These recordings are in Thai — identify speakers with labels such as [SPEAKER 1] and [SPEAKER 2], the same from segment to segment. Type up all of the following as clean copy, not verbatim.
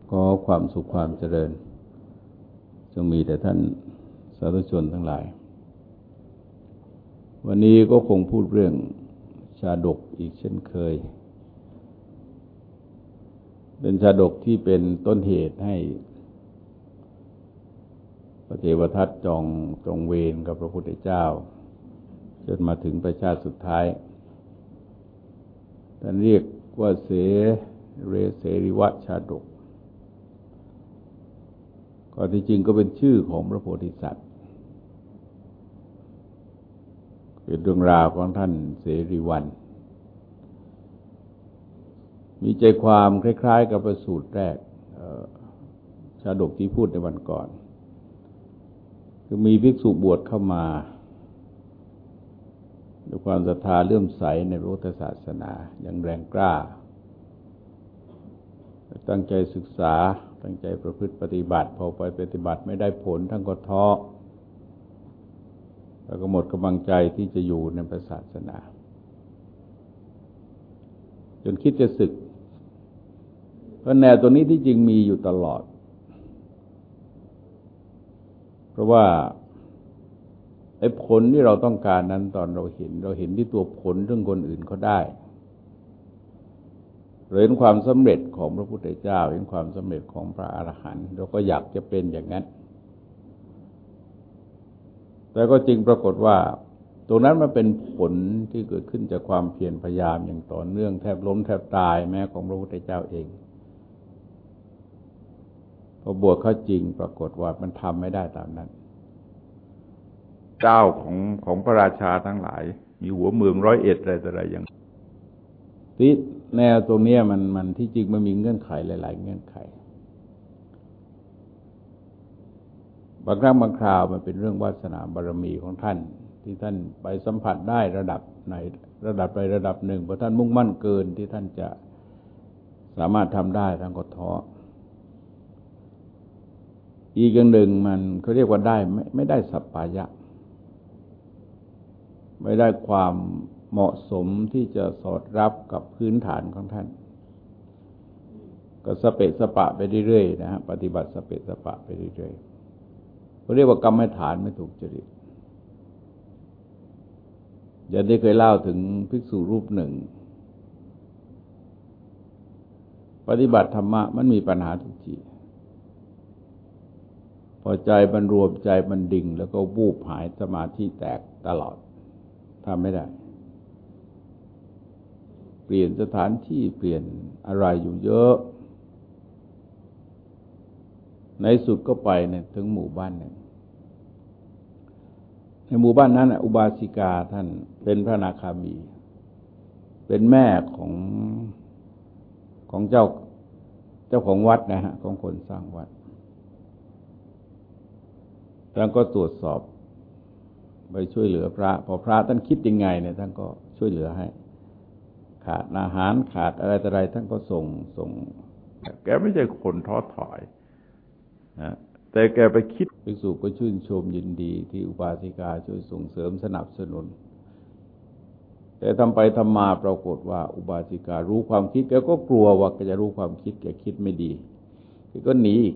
[SPEAKER 1] ขอความสุขความเจริญจงมีแต่ท่านสาธุชนทั้งหลายวันนี้ก็คงพูดเรื่องชาดกอีกเช่นเคยเป็นชาดกที่เป็นต้นเหตุให้พระเทวทัตจองเวรกับพระพุทธเจ้าจนมาถึงประชาติสุดท้ายท่านเรียกว่าเสริวะชาดกก็ที่จริงก็เป็นชื่อของพระโพธิสัตว์เป็นเรื่องราวของท่านเสรีวันมีใจความคล้ายๆกับประสูตรแรกชาดกที่พูดในวันก่อนคือมีภิกษุบวชเข้ามาด้วยความศรัทธาเลื่อมใสในพระพุทธศาสนาอย่างแรงกล้าตั้งใจศึกษาตั้งใจประพฤติปฏิบัติพอไปปฏิบัติไม่ได้ผลท่านก็ท้อแล้วก็หมดกำลังใจที่จะอยู่ในศาสนาจนคิดจะสึกเพราะแนวตัวนี้ที่จริงมีอยู่ตลอดเพราะว่าไอ้ผลที่เราต้องการนั้นตอนเราเห็นที่ตัวผลเรื่องคนอื่นเขาได้เห็นความสำเร็จของพระพุทธเจ้าเห็นความสำเร็จของพระอรหันต์เราก็อยากจะเป็นอย่างนั้นแต่ก็จริงปรากฏว่าตรงนั้นมันเป็นผลที่เกิดขึ้นจากความเพียรพยายามอย่างต่อเนื่องแทบล้มแทบตายแม้ของพระพุทธเจ้าเองพอบวชเข้าจริงปรากฏว่ามันทำไม่ได้ตามนั้นเจ้าของพระราชาทั้งหลายมีหัวเมือง101อะไรต่ออะไรอย่างที่แนวตรงนี้มันที่จริงมันมีเงื่อนไขหลายๆเงื่อนไขบางครั้งบางคราวมันเป็นเรื่องวาสนาบารมีของท่านที่ท่านไปสัมผัสได้ระดับในระดับใดระดับหนึ่งพอท่านมุ่งมั่นเกินที่ท่านจะสามารถทำได้ท่านก็ท้ออีกอย่างหนึ่งมันเขาเรียกว่าได้ไม่ได้สัปปายะไม่ได้ความเหมาะสมที่จะสอดรับกับพื้นฐานของท่านก็สเปะสปะไปเรื่อยๆนะฮะปฏิบัติสเปะสปะไปเรื่อยๆเขาเรียกว่ากรรมฐานไม่ถูกจริตอย่างที่เคยเล่าถึงภิกษุรูปหนึ่งปฏิบัติธรรมะมันมีปัญหาทุกทีพอใจมันรวมใจมันดิ่งแล้วก็วูบหายสมาธิแตกตลอดทำไม่ได้เปลี่ยนสถานที่เปลี่ยนอะไรอยู่เยอะในสุดก็ไปเนี่ยถึงหมู่บ้านหนึ่งในหมู่บ้านนั้นอุบาสิกาท่านเป็นพระอนาคามีเป็นแม่ของเจ้าของวัดนะฮะของคนสร้างวัดท่านก็ตรวจสอบไปช่วยเหลือพระพอพระท่านคิดยังไงเนี่ยท่านก็ช่วยเหลือให้ขาดอาหารขาดอะไรต่ออะไรท่านก็ส่งแกไม่ใช่คนท้อถอยนะแต่แกไปคิดภิกษุก็ชื่นชมยินดีที่อุบาสิกาช่วยส่งเสริมสนับสนุนแต่ทำไปทำมาปรากฏว่าอุบาสิการู้ความคิดแกก็กลัวว่าแกจะรู้ความคิดแกคิดไม่ดีแกก็หนี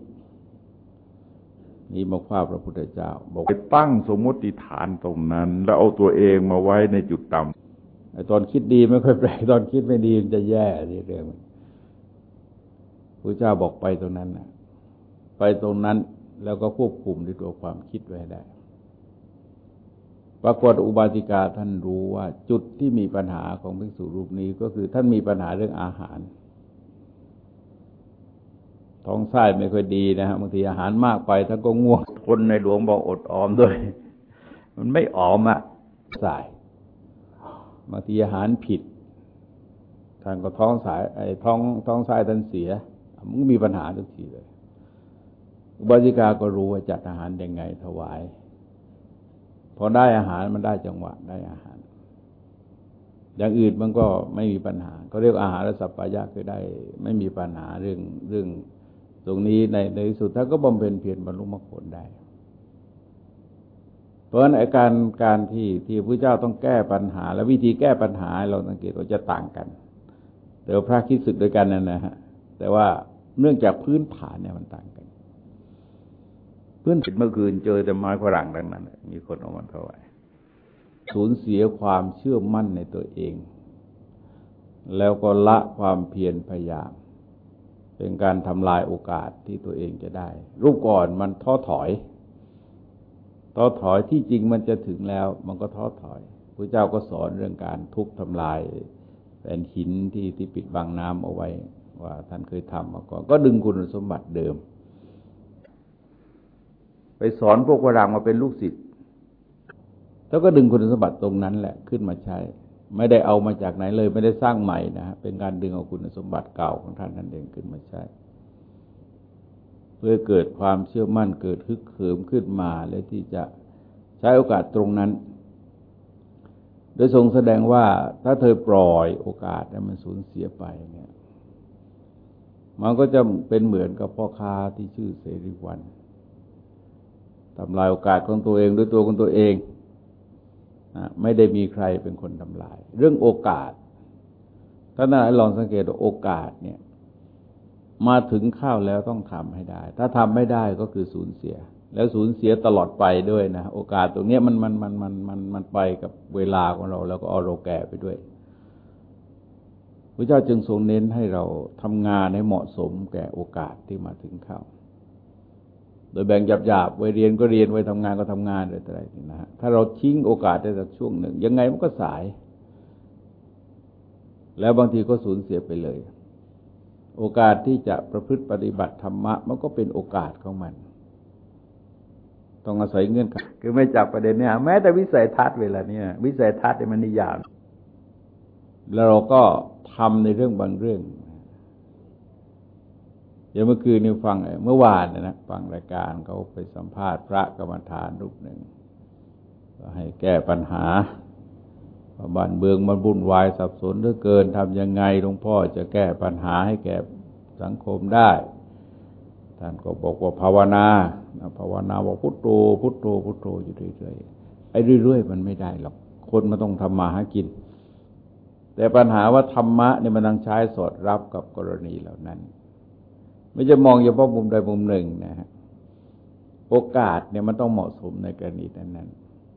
[SPEAKER 1] มาคว้าพระพุทธเจ้าบอกไปตั้งสมมติฐานตรงนั้นแล้วเอาตัวเองมาไว้ในจุดต่ำไอ้ตอนคิดดีไม่ค่อยแปลกตอนคิดไม่ดีมันจะแย่นี่เรื่องพระเจ้าบอกไปตรงนั้นนะไปตรงนั้นแล้วก็ควบคุมด้วยตัวความคิดไว้ได้ปรากฏอุบาสิกาท่านรู้ว่าจุดที่มีปัญหาของภิกษุรูปนี้ก็คือท่านมีปัญหาเรื่องอาหารท้องไส้ไม่ค่อยดีนะฮะบางทีอาหารมากไปท่านก็ง่วงคนในหลวงบอกอดออมด้วยมันไม่ออมอ่ะสายบางทีอาหารผิดท่านก็ท้องไส้ท่านเสียมันมีปัญหาทุกทีเลยอุบาสิกาก็รู้ว่าจัดอาหารยังไงถวายพอได้อาหารมันได้จังหวะได้อาหารอย่างอื่นมันก็ไม่มีปัญหาเขาเรียกอาหารสัปปายะคือได้ไม่มีปัญหาเรื่องตรงนี้ในที่สุดท่านก็บำเพ็ญเพียรบรรลุมรรคผลได้เพราะฉะนั้นการที่พระเจ้าต้องแก้ปัญหาและวิธีแก้ปัญหาเราสังเกตว่าจะต่างกันแต่ว่าพระคิดสึกด้วยกันนั่นนะฮะแต่ว่าเนื่องจากพื้นฐานเนี่ยมันต่างกันพื้นฐานเมื่อคืนเจอแต่ไม้ฝรั่งดังนั้นมีคนเอามันถวายสูญเสียความเชื่อมั่นในตัวเองแล้วก็ละความเพียรพยายามเป็นการทำลายโอกาสที่ตัวเองจะได้รูปก่อนมันท้อถอยที่จริงมันจะถึงแล้วมันก็ท้อถอยพระเจ้าก็สอนเรื่องการทุบทำลายแผ่นหินที่ปิดบังน้ำเอาไว้ว่าท่านเคยทำมาก่อนก็ดึงคุณสมบัติเดิมไปสอนพวกฝรั่งมาเป็นลูกศิษย์แล้วก็ดึงคุณสมบัติตรงนั้นแหละขึ้นมาใช้ไม่ได้เอามาจากไหนเลยไม่ได้สร้างใหม่นะฮะเป็นการดึงเอาคุณสมบัติเก่าของท่านนั่นเองขึ้นมาใช้เพื่อเกิดความเชื่อมั่นเกิดฮึกเหิมขึ้นมาและที่จะใช้โอกาสตรงนั้นโดยทรงแสดงว่าถ้าเธอปล่อยโอกาสนั้นมันสูญเสียไปเนี่ยมันก็จะเป็นเหมือนกับพ่อค้าที่ชื่อเสรีวันทำลายโอกาสของตัวเองด้วยตัวของตัวเองไม่ได้มีใครเป็นคนทำลายเรื่องโอกาสท่านนายลองสังเกตว่าโอกาสเนี่ยมาถึงเข้าแล้วต้องทำให้ได้ถ้าทำไม่ได้ก็คือสูญเสียแล้วสูญเสียตลอดไปด้วยนะโอกาสตรงนี้มันไปกับเวลาของเราแล้วก็เอาเราแก่ไปด้วยพระเจ้าจึงทรงเน้นให้เราทำงานให้เหมาะสมแก่โอกาสที่มาถึงเข้าโดยแบ่งหยาบๆไว้เรียนก็เรียนไว้ทำงานก็ทำงานอะไรนี่นะฮะถ้าเราทิ้งโอกาสได้สักช่วงหนึ่งยังไงมันก็สายแล้วบางทีก็สูญเสียไปเลยโอกาสที่จะประพฤติปฏิบัติธรรมะมันก็เป็นโอกาสของมันต้องอาศัยเงื่อนไขคือไม่จับประเด็นเนี่ยแม้แต่วิสัยทัศน์เวลานี้วิสัยทัศน์เนี่ยมันนิยามแล้วเราก็ทำในเรื่องบางเรื่องอย่างเมื่อคืนนี่ฟังเมื่อวานนะฟังรายการเขาไปสัมภาษณ์พระกรรมฐานรูปหนึ่งให้แก้ปัญหาบ้านเมืองมันวุ่นวายสับสนเหลือเกินทำยังไงหลวงพ่อจะแก้ปัญหาให้แก่สังคมได้ท่านก็บอกว่าภาวนาบอกพุทโธพุทโธพุทโธอยู่เรื่อยๆไอ้เรื่อยๆมันไม่ได้หรอกคนมันต้องทำมาหากินแต่ปัญหาว่าธรรมะเนี่ยมันต้องใช้สอดรับกับกรณีเหล่านั้นไม่จะมองเฉพาะมุมใดมุมหนึ่งนะฮะโอกาสเนี่ยมันต้องเหมาะสมในกรณีนั้น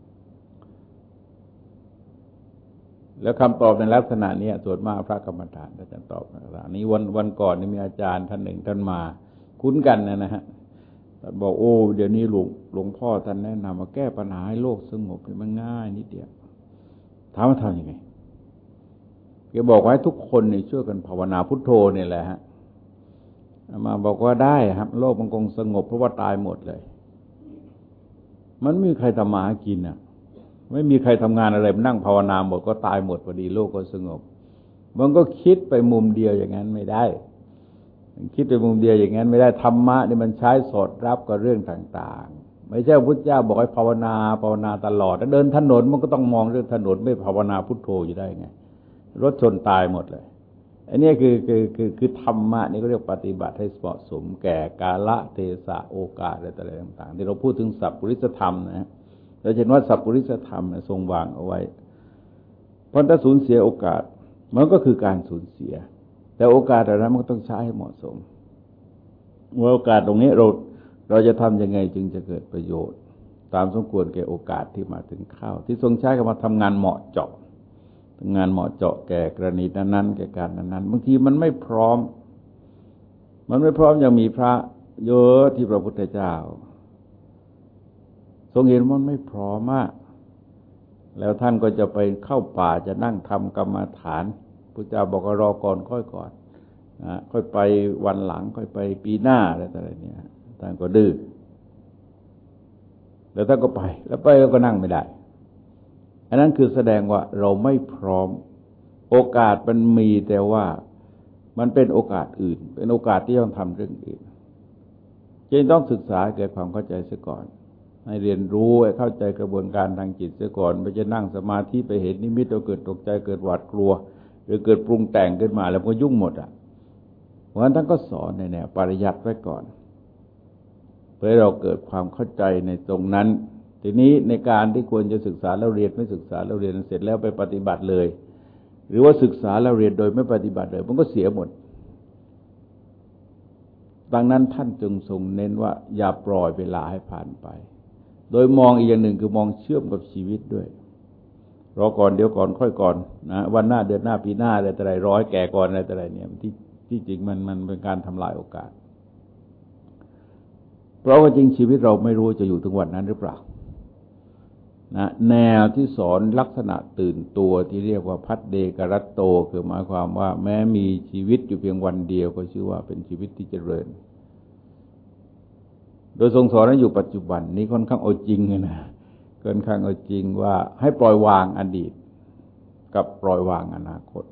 [SPEAKER 1] แล้วคำตอบในลักษณะนี้ส่วนมากพระกรรมฐานท่านจะตอบในลักษณะนี้วันก่อนนี่มีอาจารย์ท่านหนึ่งท่านมาคุ้นกันนะฮะท่านบอกโอ้เดี๋ยวนี้หลวงพ่อท่านแนะนำมาแก้ปัญหาให้โลกสงบมันง่ายนิดเดียวถามว่าทำยังไงแกบอกว่าให้ทุกคนเนี่ยช่วยกันภาวนาพุทโธเนี่ยแหละฮะมาบอกว่าได้ครับโลกมันคงสงบเพราะว่าตายหมดเลยมันไม่มีใครทำมาหากินอ่ะไม่มีใครทำงานอะไรนั่งภาวนาหมดก็ตายหมดพอดีโลกก็สงบมันก็คิดไปมุมเดียวอย่างนั้นไม่ได้คิดไปมุมเดียวอย่างนั้นไม่ได้ธรรมะนี่มันใช้สอดรับกับเรื่องต่างๆไม่ใช่พุทธเจ้าบอกให้ภาวนาตลอดแล้วเดินถนนมันก็ต้องมองเรื่องถนนไม่ภาวนาพุทโธอยู่ได้ไงรถชนตายหมดเลยอันนี้คือธรรมะนี่ก็เรียกปฏิบัติให้เหมาะสมแก่กาลเทศะโอกาสอะไรต่างๆที่เราพูดถึงสัพพุริสธรรมนะเราเห็นว่าสัพพุริสธรรมทรงวางเอาไว้เพราะถ้าสูญเสียโอกาสมันก็คือการสูญเสียแต่โอกาสเหล่านั้นมันก็ต้องใช้ให้เหมาะสมว่าโอกาสตรงนี้เราจะทำยังไงจึงจะเกิดประโยชน์ตามสมควรแก่โอกาสที่มาถึงเข้าที่ทรงใช้คำว่าทำงานเหมาะเจาะงานเหมาะเจาะแก่กรณีนั้นๆแก่การนั้นๆบางทีมันไม่พร้อมยังมีพระเยอะที่พระพุทธเจ้าทรงเห็นมันไม่พร้อมมากแล้วท่านก็จะไปเข้าป่าจะนั่งทำกรรมฐานพุทธเจ้าบอกว่ารอก่อนค่อยก่อนค่อยไปวันหลังค่อยไปปีหน้าอะไรเนี่ยท่านก็ดื้อแล้วท่านก็ไปแล้วก็นั่งไม่ได้อันนั้นคือแสดงว่าเราไม่พร้อมโอกาสมันมีแต่ว่ามันเป็นโอกาสอื่นเป็นโอกาสที่ต้องทำเรื่องอื่นจึงต้องศึกษาเกิดความเข้าใจเสียก่อนให้เรียนรู้ให้เข้าใจกระบวนการทางจิตเสียก่อนไม่จะนั่งสมาธิไปเห็นนิมิตเราเกิดตกใจเกิดหวาดกลัวหรือเกิดปรุงแต่งขึ้นมาแล้วก็ยุ่งหมดเพราะฉะนั้นท่านก็สอนในแนวปริยัติไว้ก่อนเพื่อให้เราเกิดความเข้าใจในตรงนั้นทีนี้ในการที่ควรจะศึกษาแล้วเรียนไม่ศึกษาแล้วเรียนเสร็จแล้วไปปฏิบัติเลยหรือว่าศึกษาแล้วเรียนโดยไม่ปฏิบัติเลยมันก็เสียหมดดังนั้นท่านจึงทรงเน้นว่าอย่าปล่อยเวลาให้ผ่านไปโดยมองอีกอย่างหนึ่งคือมองเชื่อมกับชีวิตด้วยรอก่อนเดี๋ยวก่อนค่อยก่อนนะวันหน้าเดือนหน้าปีหน้าอะไรแต่ไรร้อยแก่ก่อนอะไรแต่ไรเนี่ยที่จริงมันเป็นการทำลายโอกาสเพราะว่าจริงชีวิตเราไม่รู้จะอยู่ถึงวันนั้นหรือเปล่านะแนวที่สอนลักษณะตื่นตัวที่เรียกว่าพัฒเดกรัตโตคือหมายความว่าแม้มีชีวิตอยู่เพียงวันเดียวก็ชื่อว่าเป็นชีวิตที่เจริญโดยทรงสอนให้อยู่ปัจจุบันนี้ค่อนข้างเอาจริงนะค่อนข้างเอาจริงว่าให้ปล่อยวางอดีตกับปล่อยวางอนาคต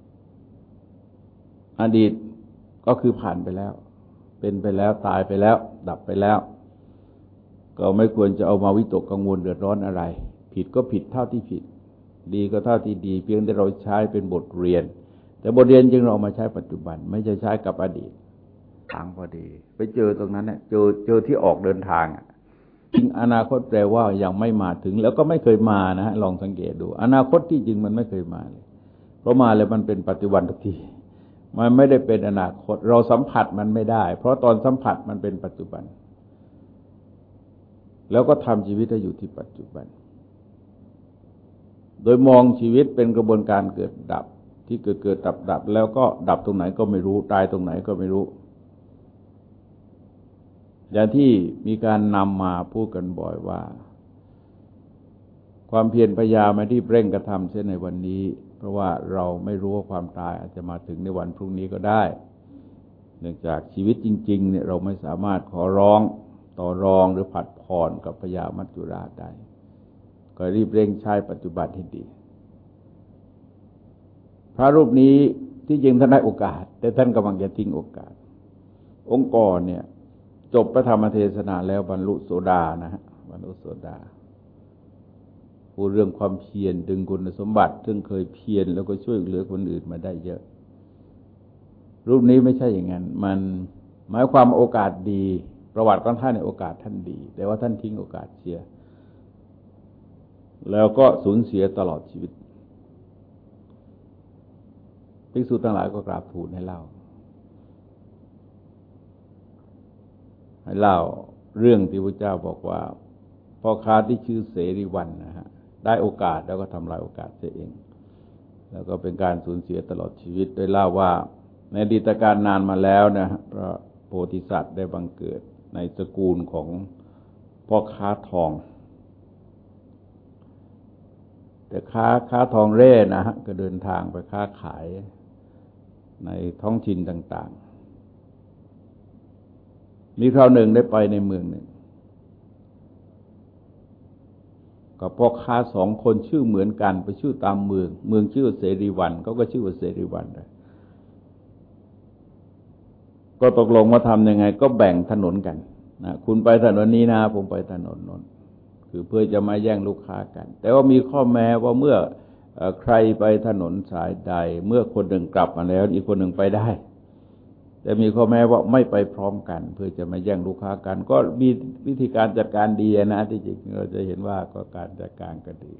[SPEAKER 1] อดีตก็คือผ่านไปแล้วเป็นไปแล้วตายไปแล้วดับไปแล้วก็ไม่ควรจะเอามาวิตกกังวลเดือดร้อนอะไรผิดก็ผิดเท่าที่ผิดดีก็เท่าที่ดีเพียงแต่เราใช้เป็นบทเรียนแต่บทเรียนจึงเรามาใช้ปัจจุบันไม่ใช่ใช้กับอดีตทางพอดีไปเจอตรงนั้นเนี่ยเจอที่ออกเดินทางจริงอนาคตแปลว่ายังไม่มาถึงแล้วก็ไม่เคยมานะฮะลองสังเกตดูอนาคตที่จริงมันไม่เคยมาเลยเพราะมาเลยมันเป็นปัจจุบันทุกทีมันไม่ได้เป็นอนาคตเราสัมผัสมันไม่ได้เพราะตอนสัมผัสมันเป็นปัจจุบันแล้วก็ทำชีวิตให้อยู่ที่ปัจจุบันโดยมองชีวิตเป็นกระบวนการเกิดดับที่เกิดดับแล้วก็ดับตรงไหนก็ไม่รู้ตายตรงไหนก็ไม่รู้อย่างที่มีการนำมาพูดกันบ่อยว่าความเพียรพยายามมาที่เร่งกระทำเช่นในวันนี้เพราะว่าเราไม่รู้ว่าความตายอาจจะมาถึงในวันพรุ่งนี้ก็ได้เนื่องจากชีวิตจริงๆเนี่ยเราไม่สามารถขอร้องต่อรองหรือผัดผ่อนกับพยามัจจุราชได้ก็รีบเร่งใช้ปัจจุบันให้ดีพระรูปนี้ที่จริงท่านได้โอกาสแต่ท่านกำลังจะทิ้งโอกาสองค์กรเนี่ยจบพระธรรมเทศนาแล้วบรรลุโสดานะฮะบรรลุโสดาพูดเรื่องความเพียรดึงคุณสมบัติซึ่งเคยเพียรแล้วก็ช่วยเหลือคนอื่นมาได้เยอะรูปนี้ไม่ใช่อย่างนั้นมันหมายความโอกาสดีประวัติของท่านในโอกาสท่านดีแต่ว่าท่านทิ้งโอกาสเสียแล้วก็สูญเสียตลอดชีวิตภิกษุทั้งหลายก็กราบทูลให้เล่าเรื่องที่พระเจ้าบอกว่าพ่อค้าที่ชื่อเสรีวันนะฮะได้โอกาสแล้วก็ทำลายโอกาสเสียเองแล้วก็เป็นการสูญเสียตลอดชีวิตโดยเล่าว่าในอดีตการนานมาแล้วนะพระโพธิสัตว์ได้บังเกิดในตระกูลของพ่อค้าทองแต่ค้าทองเร่นะฮะก็เดินทางไปค้าขายในท้องถิ่นต่างๆมีคราวหนึ่งได้ไปในเมืองหนึ่งกับพ่อค้าสองคนชื่อเหมือนกันไปชื่อตามเมืองชื่อเสรีวันเขาก็ชื่อว่าเสรีวันเลยก็ตกลงว่าทำยังไงก็แบ่งถนนกันนะคุณไปถนนนี้นะผมไปถนนนั้นคือเพื่อจะมาแย่งลูกค้ากันแต่ว่ามีข้อแม้ว่าเมื่อใครไปถนนสายใดเมื่อคนหนึ่งกลับมาแล้วอีกคนหนึ่งไปได้แต่มีข้อแม้ว่าไม่ไปพร้อมกันเพื่อจะมาแย่งลูกค้ากันก็มีวิธีการจัดการดีนะที่จริงเราจะเห็นว่าก็การจัดการก็ดี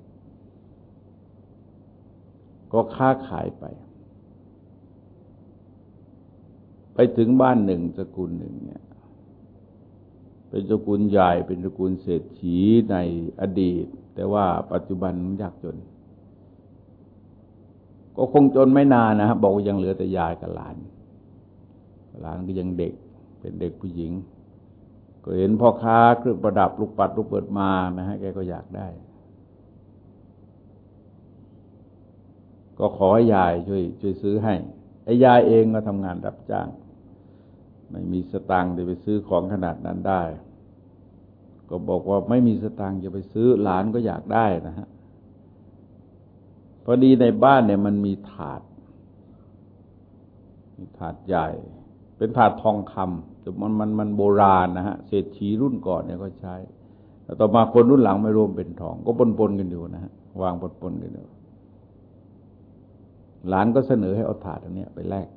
[SPEAKER 1] ก็ค้าขายไปถึงบ้านหนึ่งสกุลหนึ่งเนี่ยเป็นสกุลใหญ่เป็นสกุลเศรษฐีในอดีตแต่ว่าปัจจุบันยากจนก็คงจนไม่นานนะครับบอกว่ายังเหลือแต่ยายกับหลานก็ยังเด็กเป็นเด็กผู้หญิงก็เห็นพ่อค้าเครื่องประดับลูกปัดลูกเปิดมานะฮะแกก็อยากได้ก็ขอให้ยายช่วยซื้อให้ไอ้ยายเองก็ทำงานรับจ้างไม่มีสตางค์จะไปซื้อของขนาดนั้นได้ก็บอกว่าไม่มีสตางค์จะไปซื้อหลานก็อยากได้นะฮะพอดีในบ้านเนี่ยมันมีถาดใหญ่เป็นถาดทองคำแต่มันโบราณนะฮะเศรษฐีรุ่นก่อนเนี่ยก็ใช้แต่ต่อมาคนรุ่นหลังไม่รวมเป็นทองก็ปนกันอยู่นะฮะวางปนกันอยู่หลานก็เสนอให้เอาถาดอันนี้ไปแลก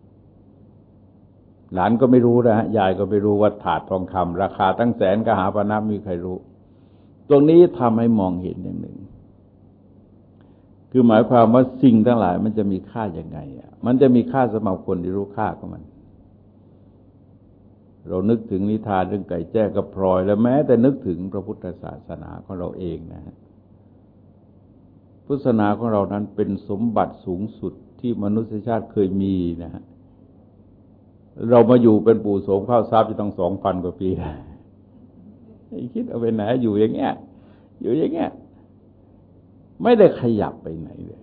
[SPEAKER 1] หลานก็ไม่รู้นะฮะยายก็ไม่รู้ว่าถาดทองคำราคาตั้งแสนกหาปณะมีใครรู้ตรงนี้ทำให้มองเห็นอย่างหนึ่งคือหมายความว่าสิ่งทั้งหลายมันจะมีค่าอย่างไงมันจะมีค่าสำหรับคนที่รู้ค่าของมันเรานึกถึงนิทานเรื่องไก่แจ้กับพลอยและแม้แต่นึกถึงพระพุทธศาสนาของเราเองนะฮะพุทธศาสนาของเรานั้นเป็นสมบัติสูงสุดที่มนุษยชาติเคยมีนะฮะเรามาอยู่เป็นปู่โสมข้าวทรัพย์จะต้อง 2,000 กว่าปีคิดเอาไปไหนอยู่อย่างเงี้ยอยู่อย่างเงี้ยไม่ได้ขยับไปไหนเลย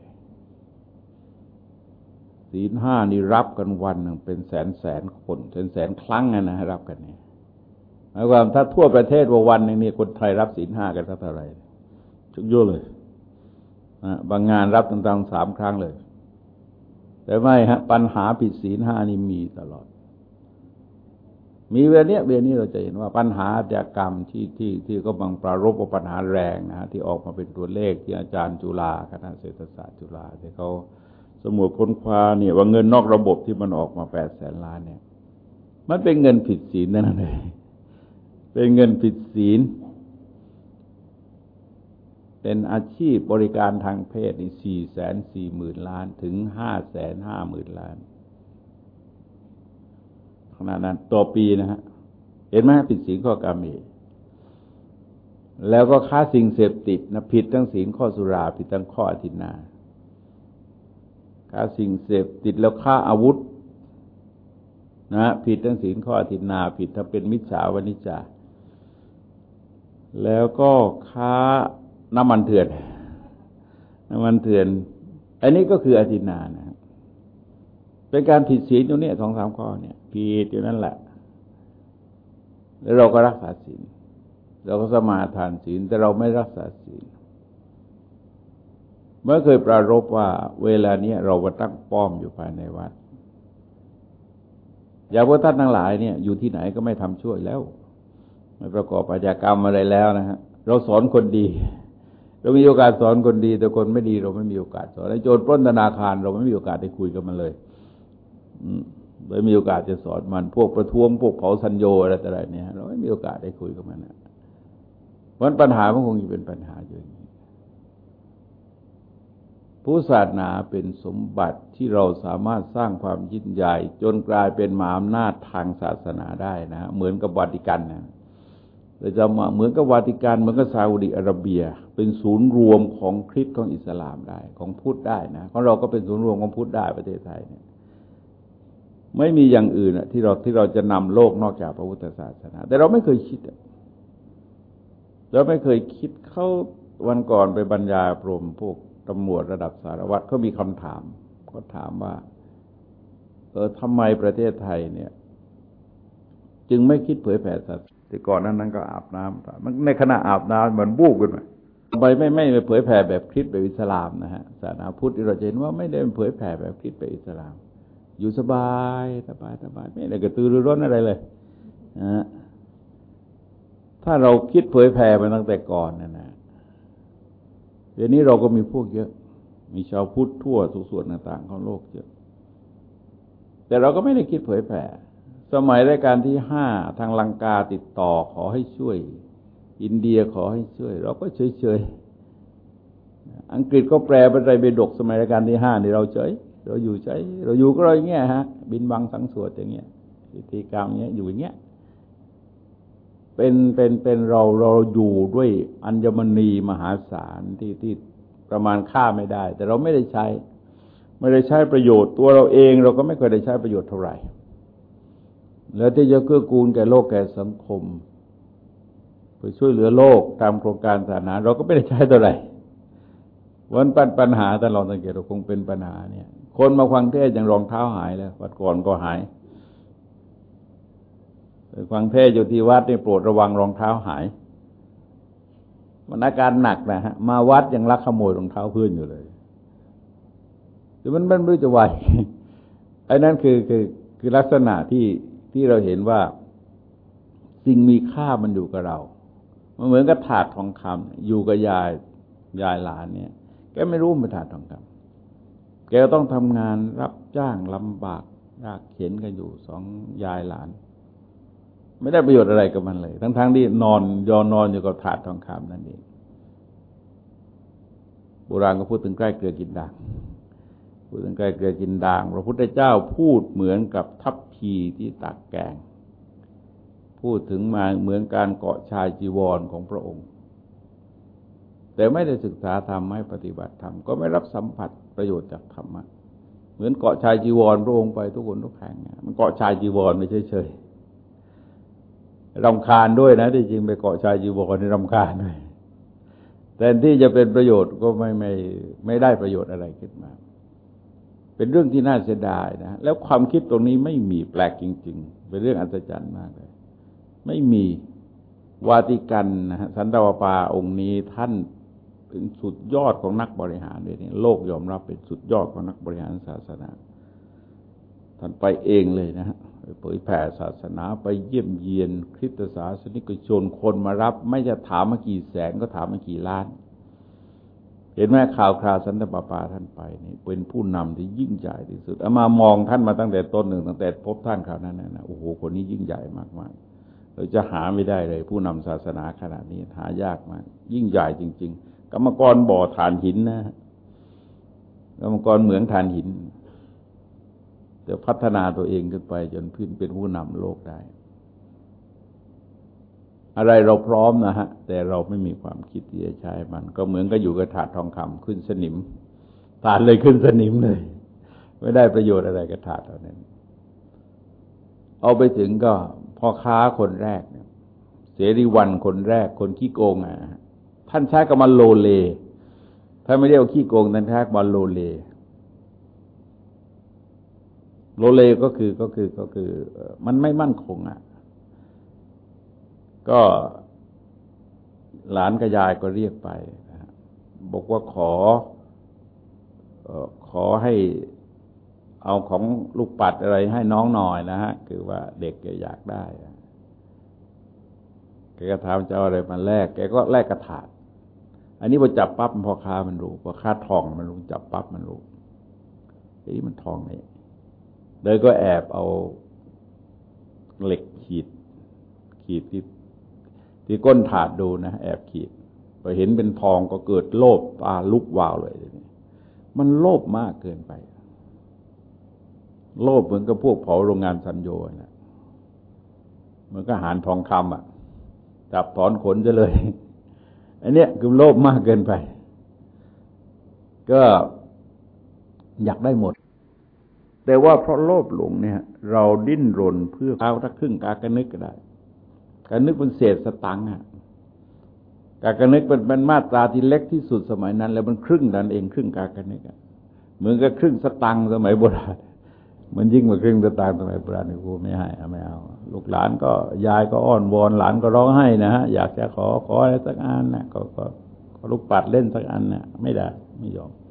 [SPEAKER 1] ศีล 5นี่รับกันวันหนึ่งเป็นแสนคนแสนครั้งนะรับกันเนี่ยหมายความถ้าทั่วประเทศวันหนึ่งนี่คนไทยรับศีล 5กันเท่าไหร่ชุกเยอะเลยบางงานรับต่างๆ3 ครั้งเลยแต่ไม่ฮะปัญหาผิดศีล 5นี่มีตลอดมีเวลานี้เราจะเห็นว่าปัญหาอาชญากรรมที่ก็บังปรารภว่าปัญหาแรงนะที่ออกมาเป็นตัวเลขที่อาจารย์จุฬาคณะเศรษฐศาสตร์จุฬาที่เขาสมุดค้นคว้าเนี่ยว่าเงินนอกระบบที่มันออกมา800,000 ล้านเนี่ยมันเป็นเงินผิดศีลนั่นเองเป็นเงินผิดศีลเป็นอาชีพบริการทางเพศนี่440,000 ล้านถึง550,000 ล้านขนาดนั้นต่อปีนะฮะเห็นไหมผิดศีลข้อกาเมแล้วก็ค้าสิ่งเสพติดนะผิดทั้งศีลข้อสุราผิดทั้งข้ออทินนาค้าสิ่งเสพติดแล้วค้าอาวุธนะผิดทั้งศีลข้ออทินนาผิดถ้าเป็นมิจฉาวณิจจาแล้วก็ค้าน้ำมันเถื่อนอันนี้ก็คืออทินนานะเป็นการผิดศีลอยู่เนี่ย 2-3 ข้อเนี่ยผิดอยู่นั่นแหละแล้วเราก็รักษาศีลเราก็สมาทานศีลแต่เราไม่รักษาศีลเมื่อเคยปรารภว่าเวลานี้เรามาตั้งป้อมอยู่ภายในวัดอย่าพวกท่านทั้งหลายเนี่ยอยู่ที่ไหนก็ไม่ทำชั่วแล้วไม่ประกอบอาชญากรรมอะไรแล้วนะฮะเราสอนคนดีเรามีโอกาสสอนคนดีแต่คนไม่ดีเราไม่มีโอกาสสอนไอ้โจรปล้นธนาคารเราไม่มีโอกาสได้คุยกับมันเลยไม่มีโอกาสจะสอนมันพวกประท้วงพวกเผาสัญโยอะไรต่ออะไรเนี่ยเราไม่มีโอกาสได้คุยกับมันนะเพราะปัญหามันคงจะเป็นปัญหาอยู่อย่างนี้พุทธศาสนาเป็นสมบัติที่เราสามารถสร้างความยิ่งใหญ่จนกลายเป็นมหาอำนาจทางศาสนาได้นะเหมือนกับวาติกันนะเราจะมาเหมือนกับวาติกันเหมือนกับซาอุดิอาระเบียเป็นศูนย์รวมของคริสต์ของอิสลามได้ของพุทธได้นะของเราก็เป็นศูนย์รวมของพุทธได้ประเทศไทยเนี่ยไม่มีอย่างอื่นที่เราจะนำโลกนอกจากพระพุทธศาสนาแต่เราไม่เคยคิดเขาวันก่อนไปบรรยายปรมพวกตำรวจระดับสารวัตรเขามีคำถามเขาถามว่าทำไมประเทศไทยเนี่ยจึงไม่คิดเผยแผ่ศาสนาแต่ก่อนนั้นก็อาบน้ำมันในขณะอาบน้ำเหมือนบูบกันไปไม่เผยแผ่แบบคริสต์แบบอิสลามนะฮะศาสนาพุทธเราจะเห็นว่าไม่ได้เผยแผ่แบบคริสต์แบบอิสลามอยู่สบายไม่ได้กระตือรือร้นอะไรเลยนะถ้าเราคิดเผยแผ่มาตั้งแต่ก่อนนะเดี๋ยวนี้เราก็มีพวกเยอะมีชาวพุทธทั่วทุกส่วนต่างๆของโลกเยอะแต่เราก็ไม่ได้คิดเผยแผ่สมัยรัชกาลที่5ทางลังกาติดต่อขอให้ช่วยอินเดียขอให้ช่วยเราก็เฉยๆอังกฤษก็แปลเป็นไตรปิฎกสมัยรัชกาลที่5นี่เราเฉยเราอยู่เฉยเราอยู่ก็อย่างเงี้ยฮะบินบังสังสวดอย่างเงี้ยพิธีกรรมเงี้ยอยู่อย่างเงี้ยเป็นเราอยู่ด้วยอัญมณีมหาศาลที่ประมาณค่าไม่ได้แต่เราไม่ได้ใช้ประโยชน์ตัวเราเองเราก็ไม่เคยได้ใช้ประโยชน์เท่าไหร่แล้วที่จะเกื้อกูลแก่โลกแก่สังคมเพื่อช่วยเหลือโลกตามโครงการศาสนาเราก็ไม่ได้ใช้เท่าไหร่วันปัญหาแต่เราสังเกตเราคงเป็นปัญหาเนี่ยคนมาฟังเทศน์อย่างรองเท้าหายแล้ววัดก่อนก็หายฟังเทศน์อยู่ที่วัดนี่โปรดระวังรองเท้าหายมันอาการหนักนะฮะมาวัดยังลักขโมยรองเท้าเพื่อนอยู่เลยแต่มันไม่รู้จะไหวไอ้นั่นคือลักษณะที่เราเห็นว่าสิ่งมีค่ามันอยู่กับเรามันเหมือนกับถาดทองคำอยู่กับยายหลานเนี่ยแกไม่รู้มันถาดทองคำแกต้องทำงานรับจ้างลำบากยากเข็นกันอยู่2 ยายหลานไม่ได้ประโยชน์อะไรกับมันเลยทั้งที่นอนอยู่กับถาดทองคำนั่นเองโบราณก็พูดถึงใกล้เกลือกินด่างพระพุทธเจ้าพูดเหมือนกับทัพพีที่ตักแกงพูดถึงมาเหมือนการเกาะชายจีวรของพระองค์แต่ไม่ได้ศึกษาธรรมไม่ปฏิบัติธรรมก็ไม่รับสัมผัสประโยชน์จากธรรมะเหมือนเกาะชายจีวรพระองค์ไปทุกคนทุกแห่งมันเกาะชายจีวรไม่เฉยๆรำคาญด้วยนะที่จริงไปเกาะชายจีวรนี่รำคาญด้วยแต่ที่จะเป็นประโยชน์ก็ไม่ได้ประโยชน์อะไรขึ้นมาเป็นเรื่องที่น่าเสียดายนะแล้วความคิดตรงนี้ไม่มีแปลกจริงๆเป็นเรื่องอัศจรรย์มากเลยไม่มีวาติกันนะฮะสันตวปาองค์นี้ท่านถึงสุดยอดของนักบริหารเลยนี่โลกยอมรับเป็นสุดยอดของนักบริหารศาสนาท่านไปเองเลยนะฮะไปเผยแผ่ศาสนาไปเยี่ยมเยียนคริสตศาสนิกชนคนมารับไม่จะถามมากี่แสนก็ถามมากี่ล้านเห็นไหมข่าวคราวสันตวปาท่านไปนี่เป็นผู้นำที่ยิ่งใหญ่ที่สุดมามองท่านมาตั้งแต่ต้นหนึ่งตั้งแต่พบท่านคราวนั้นนะโอ้โหคนนี้ยิ่งใหญ่มากๆเราจะหาไม่ได้เลยผู้นำศาสนาขนาดนี้หายากมากยิ่งใหญ่จริงๆกรรมกรบ่อถ่านหินนะกรรมกรเหมืองถ่านหินจะพัฒนาตัวเองขึ้นไปจนเป็นผู้นำโลกได้อะไรเราพร้อมนะฮะแต่เราไม่มีความคิดที่จะใช้มันก็เหมือนกับอยู่กับถาดทองคำขึ้นสนิมถาดเลยขึ้นสนิมเลยไม่ได้ประโยชน์อะไรกับถาดเหล่านั้นเอาไปถึงก็พ่อค้าคนแรกเนี่ยเสรีวันคนแรกคนขี้โกงท่านใช้คำว่าโลเลท่านไม่ได้เอาขี้โกงท่านใช้คำว่าโลเลโลเลก็คือมันไม่มั่นคงก็หลานกับยายก็เรียกไปบอกว่าขอให้เอาของลูกปัดอะไรให้น้องหน่อยนะฮะคือว่าเด็กแกอยากได้แกก็ถามจะเอาอะไรมาแลกแกก็แลกกระถาดอันนี้พอจับปั๊บพ่อค้ามันรู้พอค้าทองมันรู้จับปั๊บมันรู้นี่มันทองนี่เลยก็แอบเอาเหล็กขีดที่ก้นถาดดูนะแอบขีดพอเห็นเป็นทองก็เกิดโลภตาลุกวาวเลยมันโลภมากเกินไปโลภเหมือนกับพวกเผาโรงงานซันโยนะมันก็หารทองคำจับถอนขนซะเลยอันเนี้ยคือโลภมากเกินไปก็อยากได้หมดแต่ว่าเพราะโลภหลงเนี่ยเราดิ้นรนเพื่อเอาถ้าครึ่งกากนึกก็ได้กากนึกเป็นเศษสตังค์กากนึกเป็นมาตราที่เล็กที่สุดสมัยนั้นแล้วมันครึ่งนั่นเองครึ่งกากนึกเหมือนกับครึ่งสตังค์สมัยโบราณมันยิ่งกว่าครึ่งสตางค์สมัยโบราณนี่กูไม่ให้ไม่เอาลูกหลานก็ยายก็อ้อนวอนหลานก็ร้องไห้นะฮะอยากจะขออะไรสักอันนะก็ลูกปัดเล่นสักอันนะไม่ได้ไม่ยอม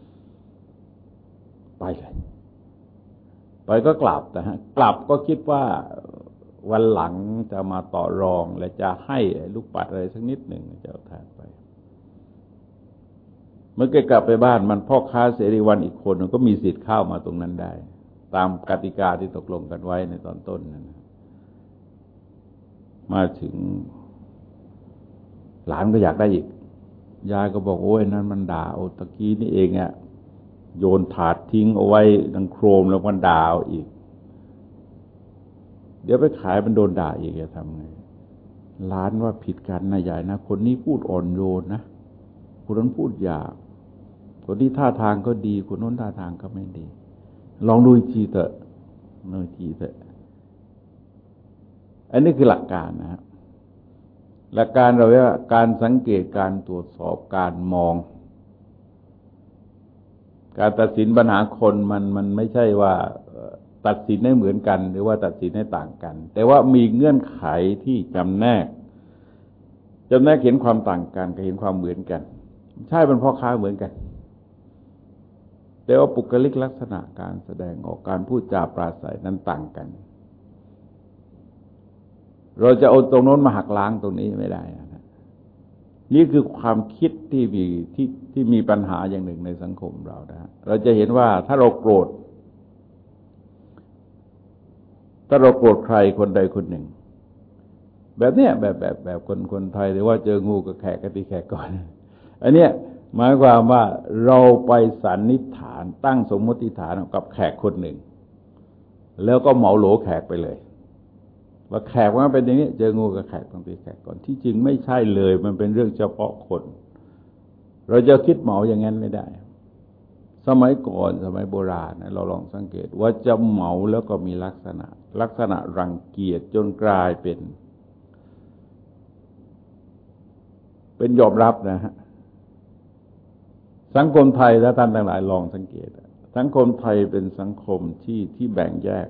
[SPEAKER 1] ไปเลยไปก็กลับนะฮะกลับก็คิดว่าวันหลังจะมาต่อรองและจะให้ลูกปัดอะไรสักนิดหนึ่งจะเอาทานไปเมื่อแกกลับไปบ้านมันพ่อค้าเสรีวันอีกคนก็มีสิทธิ์เข้ามาตรงนั้นได้ตามกติกาที่ตกลงกันไว้ในตอนต้นนั้นมาถึงหลานก็อยากได้อีกยายก็บอกโอ้ยนั่นมันด่าตะกี้นี่เองโยนถาดทิ้งเอาไว้ดังโครมแล้วมันด่าอีกเดี๋ยวไปขายมันโดนด่าอีกจะทำไงหลานว่าผิดกันนะยายนะคนนี้พูดอ่อนโยนนะคนนั้นพูดหยาบคนที่ท่าทางก็ดีคนโน้นท่าทางก็ไม่ดีลองดูอีกทีเถอะอันนี้คือหลักการนะหลักการเราว่าการสังเกตการตรวจสอบการมองการตัดสินปัญหาคนมันไม่ใช่ว่าตัดสินให้เหมือนกันหรือว่าตัดสินให้ต่างกันแต่ว่ามีเงื่อนไขที่จำแนกเห็นความต่างกันกับเห็นความเหมือนกันใช่เป็นพ่อค้าเหมือนกันแต่ว่าบุคลิกลักษณะการแสดงออกการพูดจาปราศัยนั้นต่างกันเราจะเอาตรงโน้นมาหักล้างตรงนี้ไม่ได้นะนี่คือความคิดที่มีปัญหาอย่างหนึ่งในสังคมเรานะเราจะเห็นว่าถ้าเราโกรธใครคนใดคนหนึ่งแบบเนี้ยแบบคนไทยหรือว่าเจองูกับแขกก็ตีแขกก่อนอันเนี้ยหมายความว่าเราไปสันนิษฐานตั้งสมมติฐานกับแขกคนหนึ่งแล้วก็เหมาโหลแขกไปเลยว่าแขกว่าเป็นอย่างนี้เจองูกับแขกต้องตีแขกก่อนที่จริงไม่ใช่เลยมันเป็นเรื่องเฉพาะคนเราจะคิดเหมาอย่างนั้นไม่ได้สมัยก่อนสมัยโบราณนะเราลองสังเกตว่าจะเหมาแล้วก็มีลักษณะรังเกียจจนกลายเป็นยอมรับนะฮะสังคมไทยและท่านทั้งหลายลองสังเกตสังคมไทยเป็นสังคมที่แบ่งแยก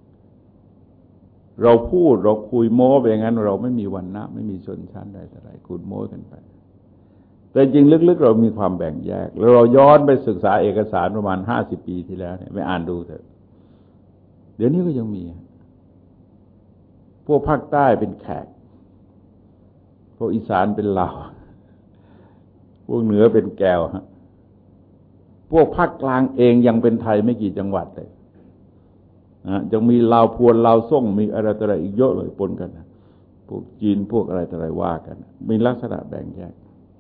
[SPEAKER 1] เราพูดเราคุยโม้ไปอย่างนั้นเราไม่มีวรรณะไม่มีชนชั้นใดแต่ไรคุยโม้กันไปแต่จริงลึกๆเรามีความแบ่งแยกแล้วเราย้อนไปศึกษาเอกสารประมาณ50 ปีที่แล้วเนี่ยไปอ่านดูเถอะเดี๋ยวนี้ก็ยังมีพวกภาคใต้เป็นแขกพวกอีสานเป็นลาวพวกเหนือเป็นแก้วฮะพวกภาคกลางเองยังเป็นไทยไม่กี่จังหวัดเลยยังมีลาวพวนลาวส่งมีอะไรต่ออะไรอีกเยอะเลยปนกันพวกจีนพวกอะไรต่ออะไรว่ากันมีลักษณะแบ่งแยก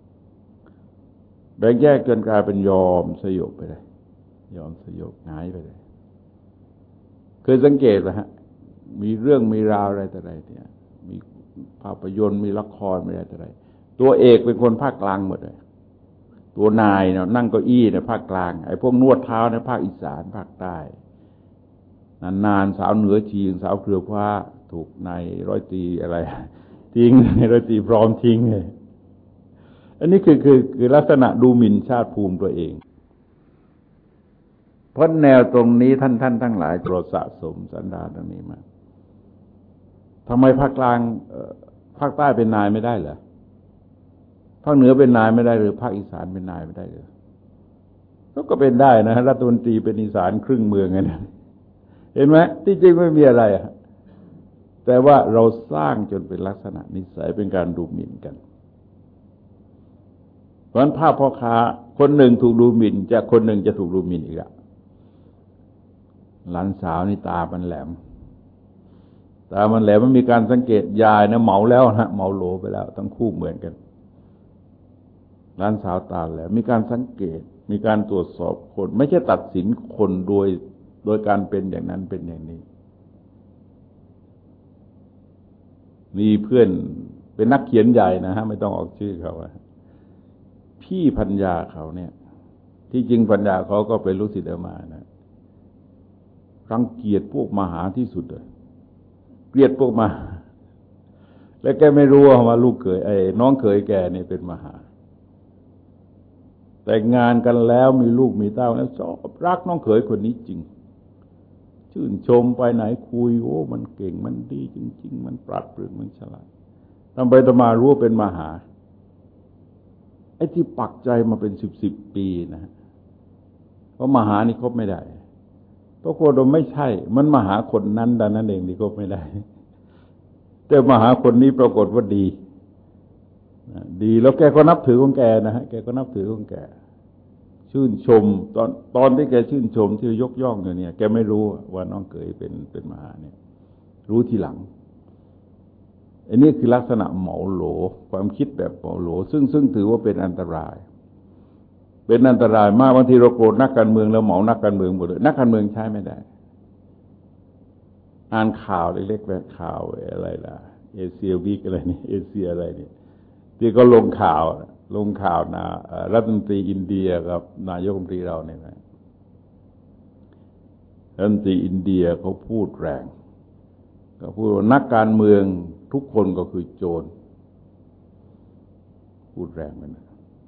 [SPEAKER 1] จนกลายเป็นยอมสยบไปเลยยอมสยบหายไปเลยเคยสังเกตไหมฮะมีเรื่องมีราวอะไรต่ออะไรเนี่ยมีภาพยนตร์มีละครมีอะไรต่ออะไรตัวเอกเป็นคนภาคกลางหมดเลยตัวนายเนี่ยนั่งเก้าอี้ในภาคกลางไอ้พวกนวดเท้าในภาคอีสานภาคใต้นานๆสาวเหนือชิงสาวเครือคว้าถูกนายร้อยตรีอะไรทิ้งนายร้อยตรีพร้อมทิ้งเลยอันนี้คือลักษณะดูหมิ่นชาติภูมิตัวเองเพราะแนวตรงนี้ท่านทั้งหลายโปรดสะสมสันดานตรงนี้มาทำไมภาคกลางภาคใต้เป็นนายไม่ได้เหรอภาคเหนือเป็นนายไม่ได้หรือภาคอีสานเป็นนายไม่ได้หรือก็เป็นได้นะรัฐมนตรีเป็นอีสานครึ่งเมืองไงนะเห็นไหมที่จริงไม่มีอะไรแต่ว่าเราสร้างจนเป็นลักษณะนิสัยเป็นการดูหมิ่นกันเพราะฉะนั้นภาพพ่อค้าคนหนึ่งถูกดูหมิ่นจากคนหนึ่งจะถูกดูหมิ่นอีกแล้วหลานสาวนี่ตามันแหลมมันมีการสังเกตยายนะเหมาแล้วนะเหมาโหลไปแล้วทั้งคู่เหมือนกันหลานสาวตาแหลมมีการสังเกตมีการตรวจสอบคนไม่ใช่ตัดสินคนโดยการเป็นอย่างนั้นเป็นอย่างนี้มีเพื่อนเป็นนักเขียนใหญ่นะฮะไม่ต้องออกชื่อเขาพี่ปัญญาเขาเนี่ยที่จริงปัญญาเขาก็เป็นลูกศิษย์อามานะรังเกียจพวกมหาที่สุดเลยเกลียดพวกมหาและแกไม่รู้ว่าลูกเขยน้องเขยแกนี่เป็นมหาแต่งงานกันแล้วมีลูกมีเต้าแล้วชอบรักน้องเขยคนนี้จริงชื่นชมไปไหนคุยโอ้มันเก่งมันดีจริงๆมันปราดเปรื่องมันฉลาดทำไปต่อมารู้เป็นมหาไอ้ที่ปักใจมาเป็น10 ปีนะเพราะมหานี่คบไม่ได้เพราะคนเราไม่ใช่มันมหาคนนั้นดังนั้นเองที่คบไม่ได้แต่มหาคนนี้ปรากฏว่าดีแล้วแกก็นับถือของแกนะฮะแกก็นับถือของแกชื่นชมตอนที่แกชื่นชมที่ยกย่องอยู่เนี่ยแกไม่รู้ว่าน้องเขยเป็นมหาเนี่ยรู้ทีหลังอันนี้คือลักษณะเหมาโหลความคิดแบบเหมาโหลซึ่งถือว่าเป็นอันตรายมากบางทีเราโกรธนักการเมืองแล้วเหมานักการเมืองหมดเลยนักการเมืองใช้ไม่ได้อ่านข่าวเล็กๆแบบข่าวอะไรล่ะเอเชียวีคอะไรนี่เอเชียอะไรนี่ที่ก็ลงข่าวนะรัฐมนตรีอินเดียกับนายกรัฐมนตรีเราเนี่ยนะรัฐมนตรีอินเดียเขาพูดแรงก็พูดว่านักการเมืองทุกคนก็คือโจรพูดแรงเลยนะ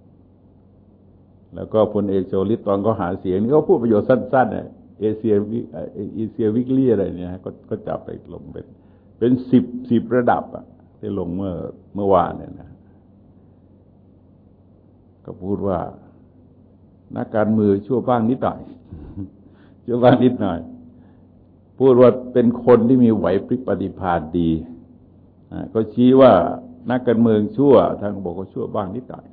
[SPEAKER 1] แล้วก็พลเอกชวลิตตอนก็หาเสียงนี่เขาพูดประโยชน์สั้นๆเนี่ยเอเชียวิกลี่อะไรเนี่ยก็จับไปลงเป็น10ระดับที่ลงเมื่อวานเนี่ยนะก็พูดว่านักการเมืองชั่วบ้างนิดหน่อยพูดว่าเป็นคนที่มีไหวพริบปฏิภาณดีก็ชี้ว่านักการเมืองชั่วทางบอกว่าชั่วบ้างนิดหน่อย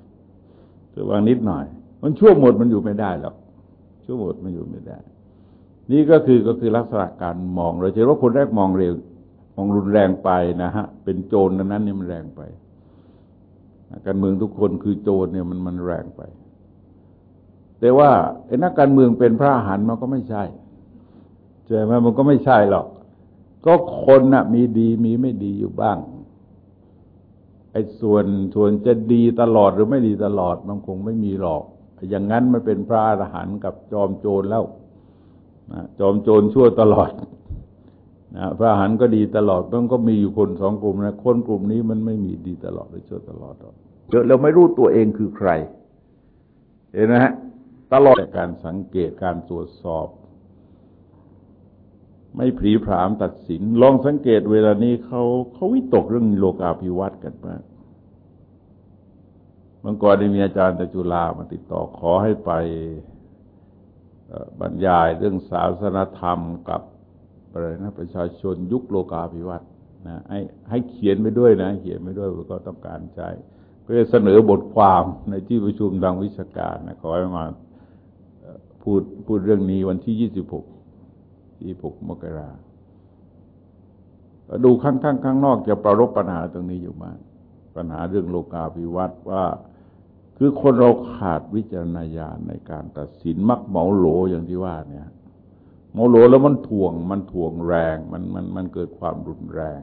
[SPEAKER 1] มันชั่วหมดมันอยู่ไม่ได้หรอกชั่วหมดมันอยู่ไม่ได้นี่ก็คือลักษณะการมองเราจะเห็นว่าคนแรกมองเร็วมองรุนแรงไปนะฮะเป็นโจรนั้นนี่มันแรงไปนักการเมืองทุกคนคือโจรเนี่ยมันแรงไปแต่ว่าไอ้นักการเมืองเป็นพระอรหันต์มันก็ไม่ใช่ใช่ไหมมันก็ไม่ใช่หรอกก็คนน่ะมีดีมีไม่ดีอยู่บ้างไอ้ส่วนจะดีตลอดหรือไม่ดีตลอดมันคงไม่มีหรอกอย่างนั้นมันเป็นพระอรหันต์กับจอมโจรแล้วนะจอมโจรชั่วตลอดนะพระอรหันต์ก็ดีตลอดมันก็มีอยู่คนสองกลุ่มนะคนกลุ่มนี้มันไม่มีดีตลอดหรือชั่วตลอดเยอะเราไม่รู้ตัวเองคือใครเห็นไหมฮะตลอดการสังเกตการตรวจสอบไม่ผลีผลามตัดสินลองสังเกตเวลานี้เขาวิตกเรื่องโลกาภิวัตน์กันมากเมื่อก่อนมีอาจารย์ตจุฬามาติดต่อขอให้ไปบรรยายเรื่องศาสนธรรมกับอะไรนะประชาชนยุคโลกาภิวัตน์นะให้เขียนไปด้วยนะเขียนไปด้วยก็ต้องการใช้ก็จะเสนอบทความในที่ประชุมทางวิชาการนะขอให้มาพูดเรื่องนี้วันที่26 มกราดูข้างนอกจะประรบปัญหาตรงนี้อยู่มากปัญหาเรื่องโลกาภิวัตน์ว่าคือคนเราขาดวิจารณญาณในการตัดสินมักเหมาโหลอย่างที่ว่าเนี่ยเหมาโหลแล้วมันถ่วงแรงมันเกิดความรุนแรง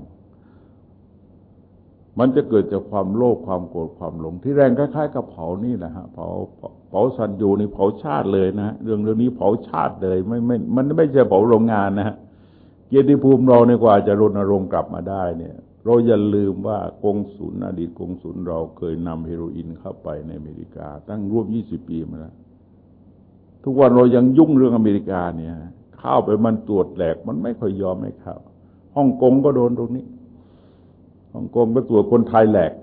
[SPEAKER 1] มันจะเกิดจากความโลภความโกรธความหลงที่แรงคล้ายๆกับเผานี่แหละฮะเผาสันยูนี่เผาชาติเลยนะเรื่องนี้เผาชาติเลยมันไม่ใช่เผาโรงงานนะฮะเกียรติภูมิเราเนี่ยกว่าจะรณรงค์กลับมาได้เนี่ยเราอย่าลืมว่ากงสุลอดีตกงสุลเราเคยนำเฮโรอีนเข้าไปในอเมริกาตั้งร่วม20 ปีมาแล้วทุกวันเรายังยุ่งเรื่องอเมริกาเนี่ยเข้าไปมันตรวจแหลกมันไม่ค่อยยอมให้เข้าฮ่องกงก็โดนตรงนี้ฮ่องกงก็ตรวจคนไทยแหลก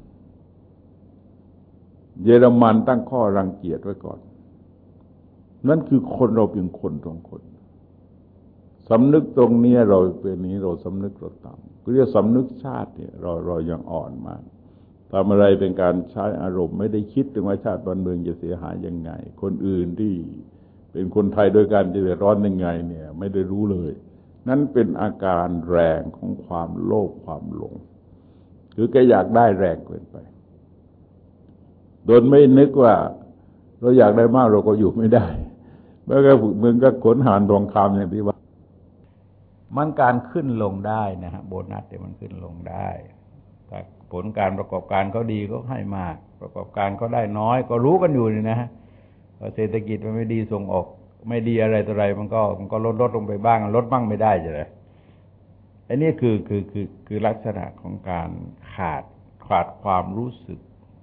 [SPEAKER 1] เยอรมันตั้งข้อรังเกียจไว้ก่อนนั่นคือคนเราเป็นคนสองคนสำนึกตรงนี้เราเป็นนี้เราสำนึกเราต่ำก็เรียกสำนึกชาติเนี่ยเรายังอ่อนมากทำอะไรเป็นการใช้อารมณ์ไม่ได้คิดถึงว่าชาติบ้านเมืองจะเสียหายยังไงคนอื่นที่เป็นคนไทยด้วยกันจะเดือดร้อนยังไงเนี่ยไม่ได้รู้เลยนั่นเป็นอาการแรงของความโลภความหลงคือแกอยากได้แรงเกินไปโดยไม่นึกว่าเราอยากได้มากเราก็อยู่ไม่ได้เมื่อก็เหมือนกับขนหานทองคำอย่างที่ว่ามันการขึ้นลงได้นะฮะโบนัสเนี่ยมันขึ้นลงได้ถ้าผลการประกอบการเขาดีก็ให้มากประกอบการเขาได้น้อยก็รู้กันอยู่นี่นะฮะเศรษฐกิจมันไม่ดีส่งออกไม่ดีอะไรต่ออะไรมันก็ลดลงไปบ้างลดบ้างไม่ได้ใช่ไหมอันนี้คือลักษณะของการขาดความรู้สึก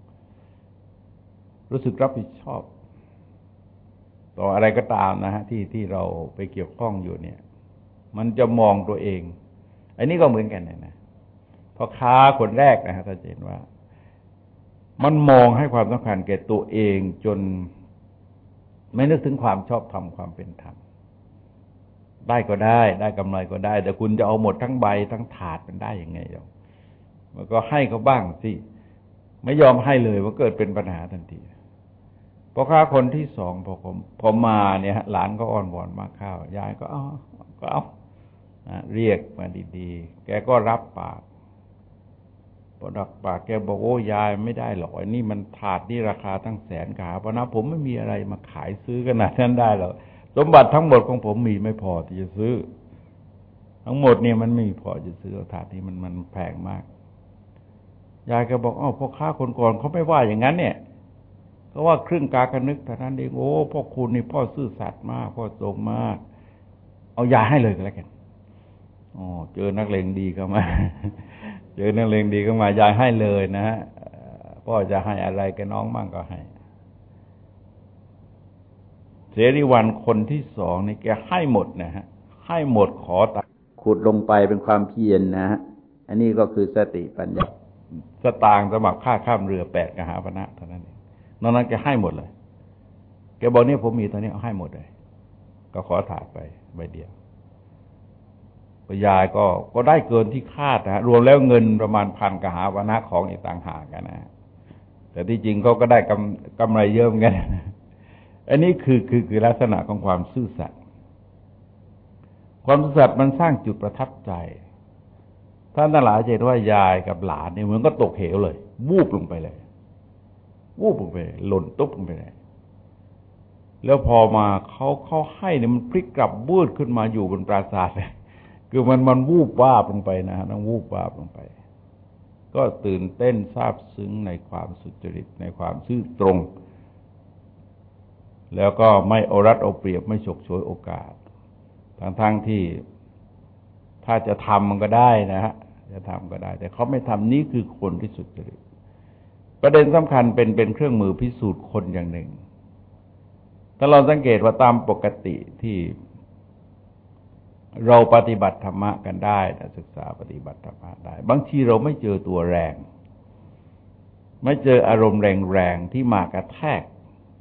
[SPEAKER 1] รับผิดชอบต่ออะไรก็ตามนะฮะที่เราไปเกี่ยวข้องอยู่เนี่ยมันจะมองตัวเองอันนี้ก็เหมือนกันนะพอค้าคนแรกนะฮะถ้าเห็นว่ามันมองให้ความสำคัญแก่ตัวเองจนไม่นึกถึงความชอบธรรมความเป็นธรรมได้ก็ได้กำไรก็ได้แต่คุณจะเอาหมดทั้งใบทั้งถาดมันได้ยังไงเดี๋ยวมันก็ให้เขาบ้างสิไม่ยอมให้เลยมันเกิดเป็นปัญหาทันทีพอค้าคนที่สองพอมาเนี่ยหลานก็อ้อนวอนมาข้าวยายก็เอาเรียกมาดีๆแกก็รับปากพอรับปากแกบอกโอ้ยายไม่ได้หรอกอันนี้มันถาดนี่ราคาตั้ง100,000 กว่าเพราะนะผมไม่มีอะไรมาขายซื้อขนาดนั้นได้หรอกสมบัติทั้งหมดของผมมีไม่พอที่จะซื้อทั้งหมดเนี่ยมันไม่พอจะซื้อถาดนี้มันแพงมากยายก็บอกพ่อค้าคนก่อนเขาไม่ว่าอย่างนั้นเนี่ยก็ว่าครึ่งกากนึกเท่านั้นเองโอ้พ่อคุณนี่พ่อซื่อสัตย์มากพ่อตรงมากเอายาให้เลยก็แล้วกันเจอนักเลงดีเข้ามาเจอนักเลงดีเข้ามายายให้เลยนะฮะพ่อจะให้อะไรแกน้องบ้างก็ให้เสรีวันคนที่สองนี่แกให้หมดนะฮะให้หมดขอตัดขุดลงไปเป็นความเพียรนะฮะอันนี้ก็คือสติปัญญาสตางค์สมัครค่าข้ามเรือ8 กหาปณะเท่านั้นเองนอกนั้นแกให้หมดเลยแกบอกเนี่ยผมมีตอนนี้เอาให้หมดเลยก็ขอถาดไปใบเดียวยายก็ได้เกินที่คาดนะรวมแล้วเงินประมาณ1,000 กหาปณะของอีกต่างหากกันนะแต่ที่จริงเขาก็ได้กำไรเยอะเหมือนกันอันนี้คือลักษณะของความซื่อสัตย์ความซื่อสัตย์มันสร้างจุดประทับใจท่านทั้งหลายจะเห็นว่ายายกับหลานเนี่ยเหมือนก็ตกเหวเลยวูบลงไปเลยวูบลงไปหล่นตุ๊บลงไปเลยแล้วพอมาเขาให้เนี่ยมันพลิกกลับบูดขึ้นมาอยู่บนปราสาทเลยคือมันวูบวาบลงไปนะต้องวูบวาบลงไปก็ตื่นเต้นซาบซึ้งในความสุจริตในความซื่อตรงแล้วก็ไม่เอารัดเอาเปรียบไม่ฉกฉวยโอกาสทั้งที่ถ้าจะทำมันก็ได้นะฮะจะทำก็ได้แต่เขาไม่ทำนี่คือคนที่สุจริตประเด็นสำคัญเป็นเครื่องมือพิสูจน์คนอย่างหนึ่งถ้าเราสังเกตว่าตามปกติที่เราปฏิบัติธรรมะกันได้ศึกษาปฏิบัติธรรมะได้บางทีเราไม่เจอตัวแรงไม่เจออารมณ์แรงๆที่มากระแทก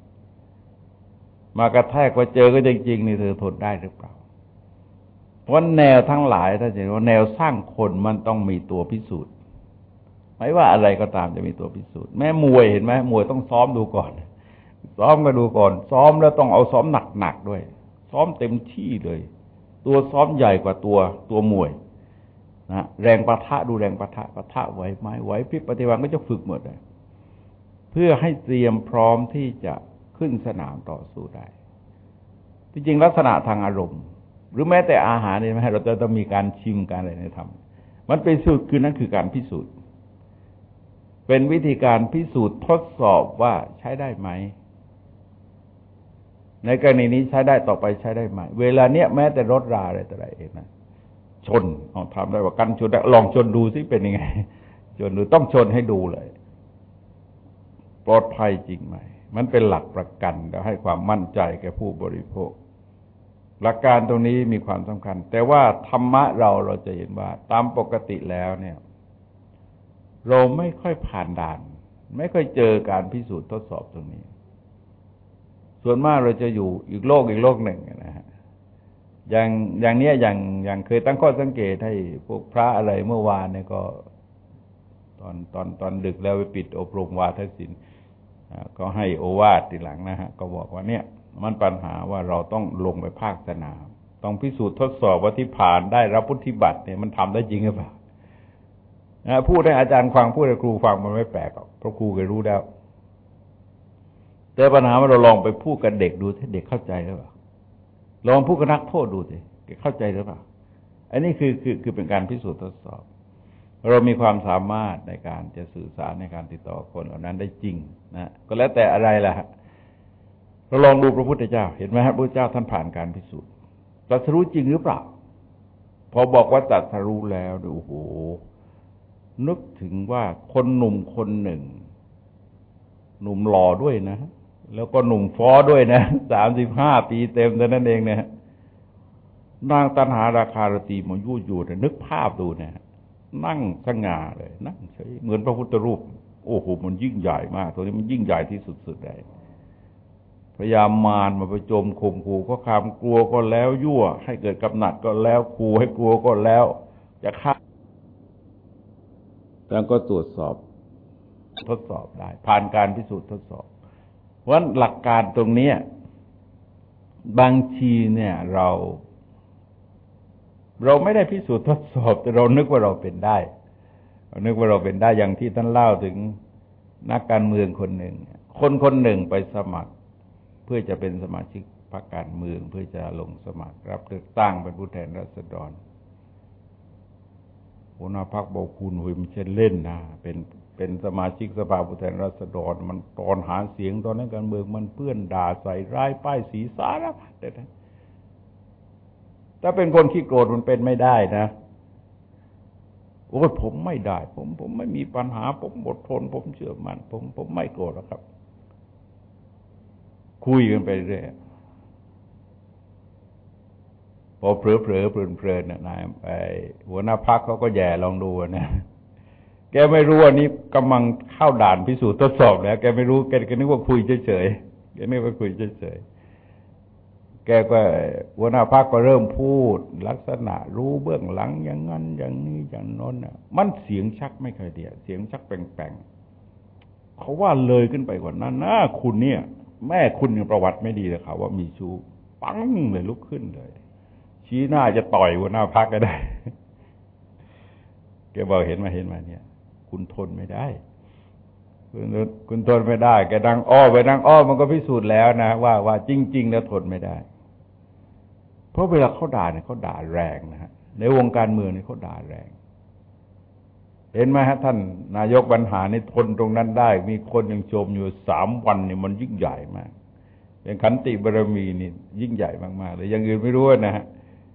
[SPEAKER 1] ว่าเจอก็จริงๆนี่เธอทนได้หรือเปล่าเพราะแนวทั้งหลายถ้าเห็นว่าแนวสร้างคนมันต้องมีตัวพิสูจน์ไม่ว่าอะไรก็ตามจะมีตัวพิสูจน์แม้มวยเห็นไหมมวยต้องซ้อมดูก่อนซ้อมก็ดูก่อนซ้อมแล้วต้องเอาซ้อมหนักๆด้วยซ้อมเต็มที่เลยตัวซ้อมใหญ่กว่าตัวมวยนะแรงปะทะดูแรงปะทะไหวไหมไหวพริบปฏิวัติก็จะฝึกหมดเลยเพื่อให้เตรียมพร้อมที่จะขึ้นสนามต่อสู้ได้ที่จริงลักษณะทางอารมณ์หรือแม้แต่อาหารนี่ไหมเราจะต้องมีการชิมการอะไรในธรรมมันเป็นสูตรคือนั่นคือการพิสูจน์เป็นวิธีการพิสูจน์ทดสอบว่าใช้ได้ไหมในกรณีนี้ใช้ได้ต่อไปใช้ได้ไหมเวลาเนี้ยแม้แต่รถราอะไรต่ออะไรเองนะชนเอาทำได้ว่ากันชนลองชนดูสิเป็นยังไงชนดูต้องชนให้ดูเลยปลอดภัยจริงไหมมันเป็นหลักประกันและให้ความมั่นใจแก่ผู้บริโภคหลักการตรงนี้มีความสำคัญแต่ว่าธรรมะเราจะเห็นว่าตามปกติแล้วเนี่ยเราไม่ค่อยผ่านด่านไม่ค่อยเจอการพิสูจน์ทดสอบตรงนี้ส่วนมากเราจะอยู่อีกโลกหนึ่งนะฮะอย่างเนี้ยอย่างเคยตั้งข้อสังเกตให้พวกพระอะไรเมื่อวานเนี่ยก็ตอนดึกแล้วไปปิดอบรมวาทศิลป์ก็ให้โอวาททีหลังนะฮะก็บอกว่าเนี่ยมันปัญหาว่าเราต้องลงไปภาคสนามต้องพิสูจน์ทดสอบว่าที่ผ่านได้รับพุทธิบัตรเนี่ยมันทำได้จริงหรือเปล่าพูดให้อาจารย์ฟังพูดให้ครูฟังมันไม่แปลกหรอกเพราะครูเคยรู้แล้วแต่ปัญหาว่าเราลองไปพูดกับเด็กดูถ้าเด็กเข้าใจหรือเปล่าลองพูดกับนักโทษดูสิเด็กเข้าใจหรือเปล่าอันนี้คือเป็นการพิสูจน์ทดสอบเรามีความสามารถในการจะสื่อสารในการติดต่อคนเหล่านั้นได้จริงนะก็แล้วแต่อะไรล่ะเราลองดูพระพุทธเจ้าเห็นไหมครับพระพุทธเจ้าท่านผ่านการพิสูจน์ตรัสรู้จริงหรือเปล่าพอบอกว่าตรัสรู้แล้วโอ้โหนึกถึงว่าคนหนุ่มคนหนึ่งหนุ่มหล่อด้วยนะแล้วก็หนุ่มฟ้อด้วยนะ35 ปีเต็มเท่านั้นเองนะนางตัณหาราคารตีมายุอยู่แต่นึกภาพดูนะนั่งสง่าเลยนั่งเฉยเหมือนพระพุทธรูปโอ้โหมันยิ่งใหญ่มากตัวนี้มันยิ่งใหญ่ที่สุดๆเลยพยายามมารมาประโจมข่มขู่ก็คำกลัวก็แล้วยั่วให้เกิดกำหนัดก็แล้วขู่ให้กลัวก็แล้วจะฆ่าแล้วก็ตรวจสอบทดสอบได้ผ่านการพิสูจน์ทดสอบเพราะหลักการตรงนี้บางทีเนี่ยเราไม่ได้พิสูจน์ทดสอบแต่เรานึกว่าเราเป็นได้อย่างที่ท่านเล่าถึงนักการเมืองคนหนึ่งคนหนึ่งไปสมัครเพื่อจะเป็นสมาชิกพรรคการเมืองเพื่อจะลงสมัครรับเลือกตั้งเป็นผู้แทนราษฎรหัวหน้าพรรคบอกคุณหุยมันเช่นเล่นนะเป็นสมาชิกสภาผู้แทนราษฎรมันตอนหาเสียงตอนนั้นการเมืองมันเปื้อนด่าใส่ร้ายป้ายสีสารพัดเลยถ้าเป็นคนขี้โกรธมันเป็นไม่ได้นะโอ้ยผมไม่ได้ผมไม่มีปัญหาผมอดทนผมเชื่อมั่นผมไม่โกรธหรอกครับคุยกันไปเรื่อยพอเผลอเพลินๆนายหัวหน้าพรรคเขาก็แย่ลองดูนะแกไม่รู้ว่านี้กำลังเข้าด่านพิสูจน์ทดสอบแล้วแกไม่รู้แกนึกว่าคุยเฉยๆแกนึกว่าคุยเฉยๆแกก็หัวหน้าพรรคก็เริ่มพูดลักษณะรู้เบื้องหลังอย่างนั้นอย่างนี้อย่างโน้นน่ะมันเสียงชักไม่ค่อยดีเสียงชักแปลงๆเขาว่าเลยขึ้นไปกว่านั้นนะคุณเนี่ยแม่คุณยังประวัติไม่ดีเลยค่ะว่ามีชู้ปังเลยลุกขึ้นเลยชี้หน้าจะต่อยหัวหน้าพรรคก็ได้แกบอกเห็นมาเนี่ยคุณทนไม่ได้คุณทนไม่ได้แกนั่งอ้อมันก็พิสูจน์แล้วนะว่าจริงๆแล้วทนไม่ได้เพราะเวลาเขาด่าเนี่ยเขาด่าแรงนะฮะในวงการเมืองนี่เขาด่าแรงเห็นไหมฮะท่านนายกบรรหารนี่ทนตรงนั้นได้มีคนยังชมอยู่3 วันนี่มันยิ่งใหญ่มากอย่างขันติบารมีนี่ยิ่งใหญ่มากๆเลยอย่างอื่นไม่รู้นะฮะ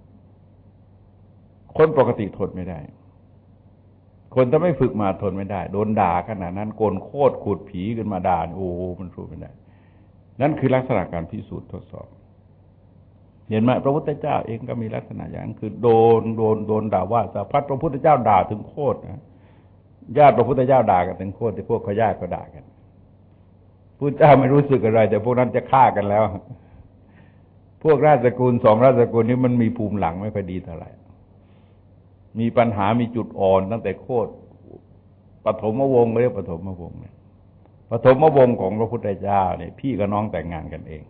[SPEAKER 1] คนปกติทนไม่ได้คนถ้าไม่ฝึกมาทนไม่ได้โดนด่าขนาดนั้นโกนโคตรขูดผีขึ้นมาด่าโอ้โหมันสู้ไม่ได้นั่นคือลักษณะการพิสูจน์ทดสอบเห็นไหมพระพุทธเจ้าเองก็มีลักษณะอย่างนั้นคือโดนด่าว่าสารพัดพระพุทธเจ้าด่าถึงโคตรนะญาติพระพุทธเจ้าด่ากันถึงโคตรที่พวกเขาญาติก็ด่ากันพุทธเจ้าไม่รู้สึกอะไรแต่พวกนั้นจะฆ่ากันแล้วพวกราชสกุล2 ราชสกุลนี้มันมีภูมิหลังไม่ค่อยดีเท่าไหร่มีปัญหามีจุดอ่อนตั้งแต่โคตรปฐมวงศ์เรียกปฐมวงศ์เนี่ยปฐมวงศ์ของพระพุทธเจ้าเนี่ยพี่กับน้องแต่งงานกันเอง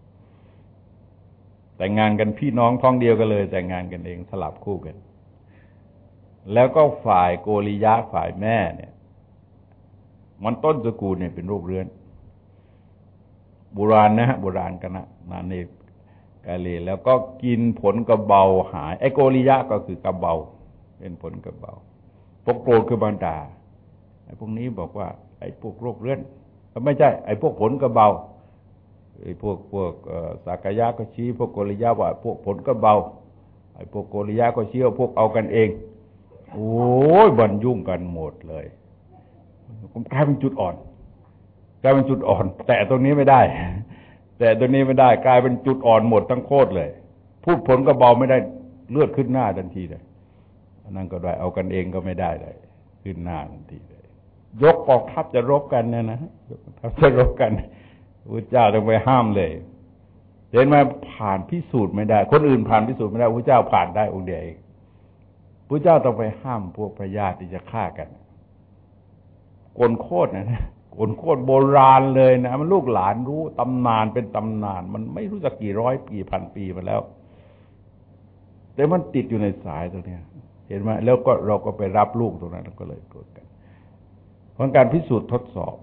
[SPEAKER 1] แต่งงานกันพี่น้องท้องเดียวกันเลยแต่งงานกันเองสลับคู่กันแล้วก็ฝ่ายโกริยะฝ่ายแม่เนี่ยมันต้นตระกูลเนี่ยเป็นโรคเรื้อนโบราณนะฮะโบราณกันนะนาเนกาเลแล้วก็กินผลกระเบาหายไอ้โกริยะก็คือกระเบาเป็นผลกระเบาพวกโกรธคือบรรดาไอ้พวกนี้บอกว่าไอ้พวกโรคเรื้อนไม่ใช่ไอ้พวกผลกระเบาไอ้พวกสากยะก็ชี้พวกโกริยะว่าพวกผลกระเบาไอ้พวกโกริยะก็ชี้ว่าพวกเอากันเองโอ้ยบรรยุ่งกันหมดเลยผมกลายเป็นจุดอ่อนกลายเป็นจุดอ่อนแต่ตรงนี้ไม่ได้แต่ตรงนี้ไม่ได้กลายเป็นจุดอ่อนหมดทั้งโคตรเลยพูดผลกระเบาไม่ได้เลือดขึ้นหน้าทันทีเลยนั่นก็ได้เอากันเองก็ไม่ได้เลยขึ้นหน้าทันทีเลยยกกองทัพจะรบกันเนี่ยนะยกกองทัพจะรบกันพระเจ้าต้องไปห้ามเลยเห็นไหมผ่านพิสูจน์ไม่ได้คนอื่นผ่านพิสูจน์ไม่ได้พระเจ้าผ่านได้องค์เดียวเองพระเจ้าต้องไปห้ามพวกพญาติที่จะฆ่ากันโกนโคตรนะโกนโคตรโบราณเลยนะมันลูกหลานรู้ตำนานเป็นตำนานมันไม่รู้จักกี่ร้อยปีพันปีมาแล้วแต่มันติดอยู่ในสายตรงนี้เห็นไหมแล้วก็เราก็ไปรับลูกตรงนั้นก็เลยโกรธกันเพราะการพิสูจน์ทดสอบ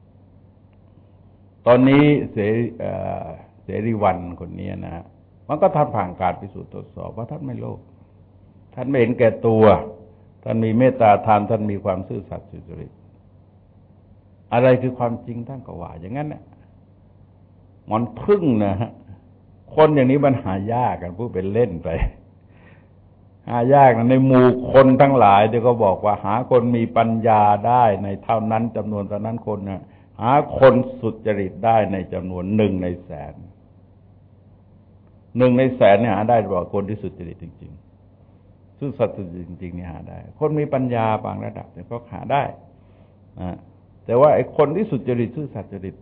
[SPEAKER 1] ตอนนี้เสรีวันคนนี้นะมันก็ทำผ่านการพิสูจน์ทดสอบว่าท่านไม่โลภท่านไม่เห็นแก่ตัวท่านมีเมตตาธรรมท่านมีความซื่อสัตย์สุจริตอะไรคือความจริงท่านก็ว่าอย่างนั้นเนี่ยมันพึ่งนะฮะคนอย่างนี้มันหายากกันพูดเป็นเล่นไปหายากนะในหมู่คนทั้งหลายที่เขาบอกว่าหาคนมีปัญญาได้ในเท่านั้นจำนวนเท่านั้นคนนะหาคนสุจริตได้ในจำนวน1 ในแสน1 ในแสนเนี่ยหาได้หรือเปล่าคนที่สุจริตจริงๆซื่อสัตย์สุจริตจริงๆนี่หาได้คนมีปัญญาบางระดับเนี่ยก็หาได้นะแต่ว่าไอ้คนที่สุจริตซื่อสัตย์สุจริต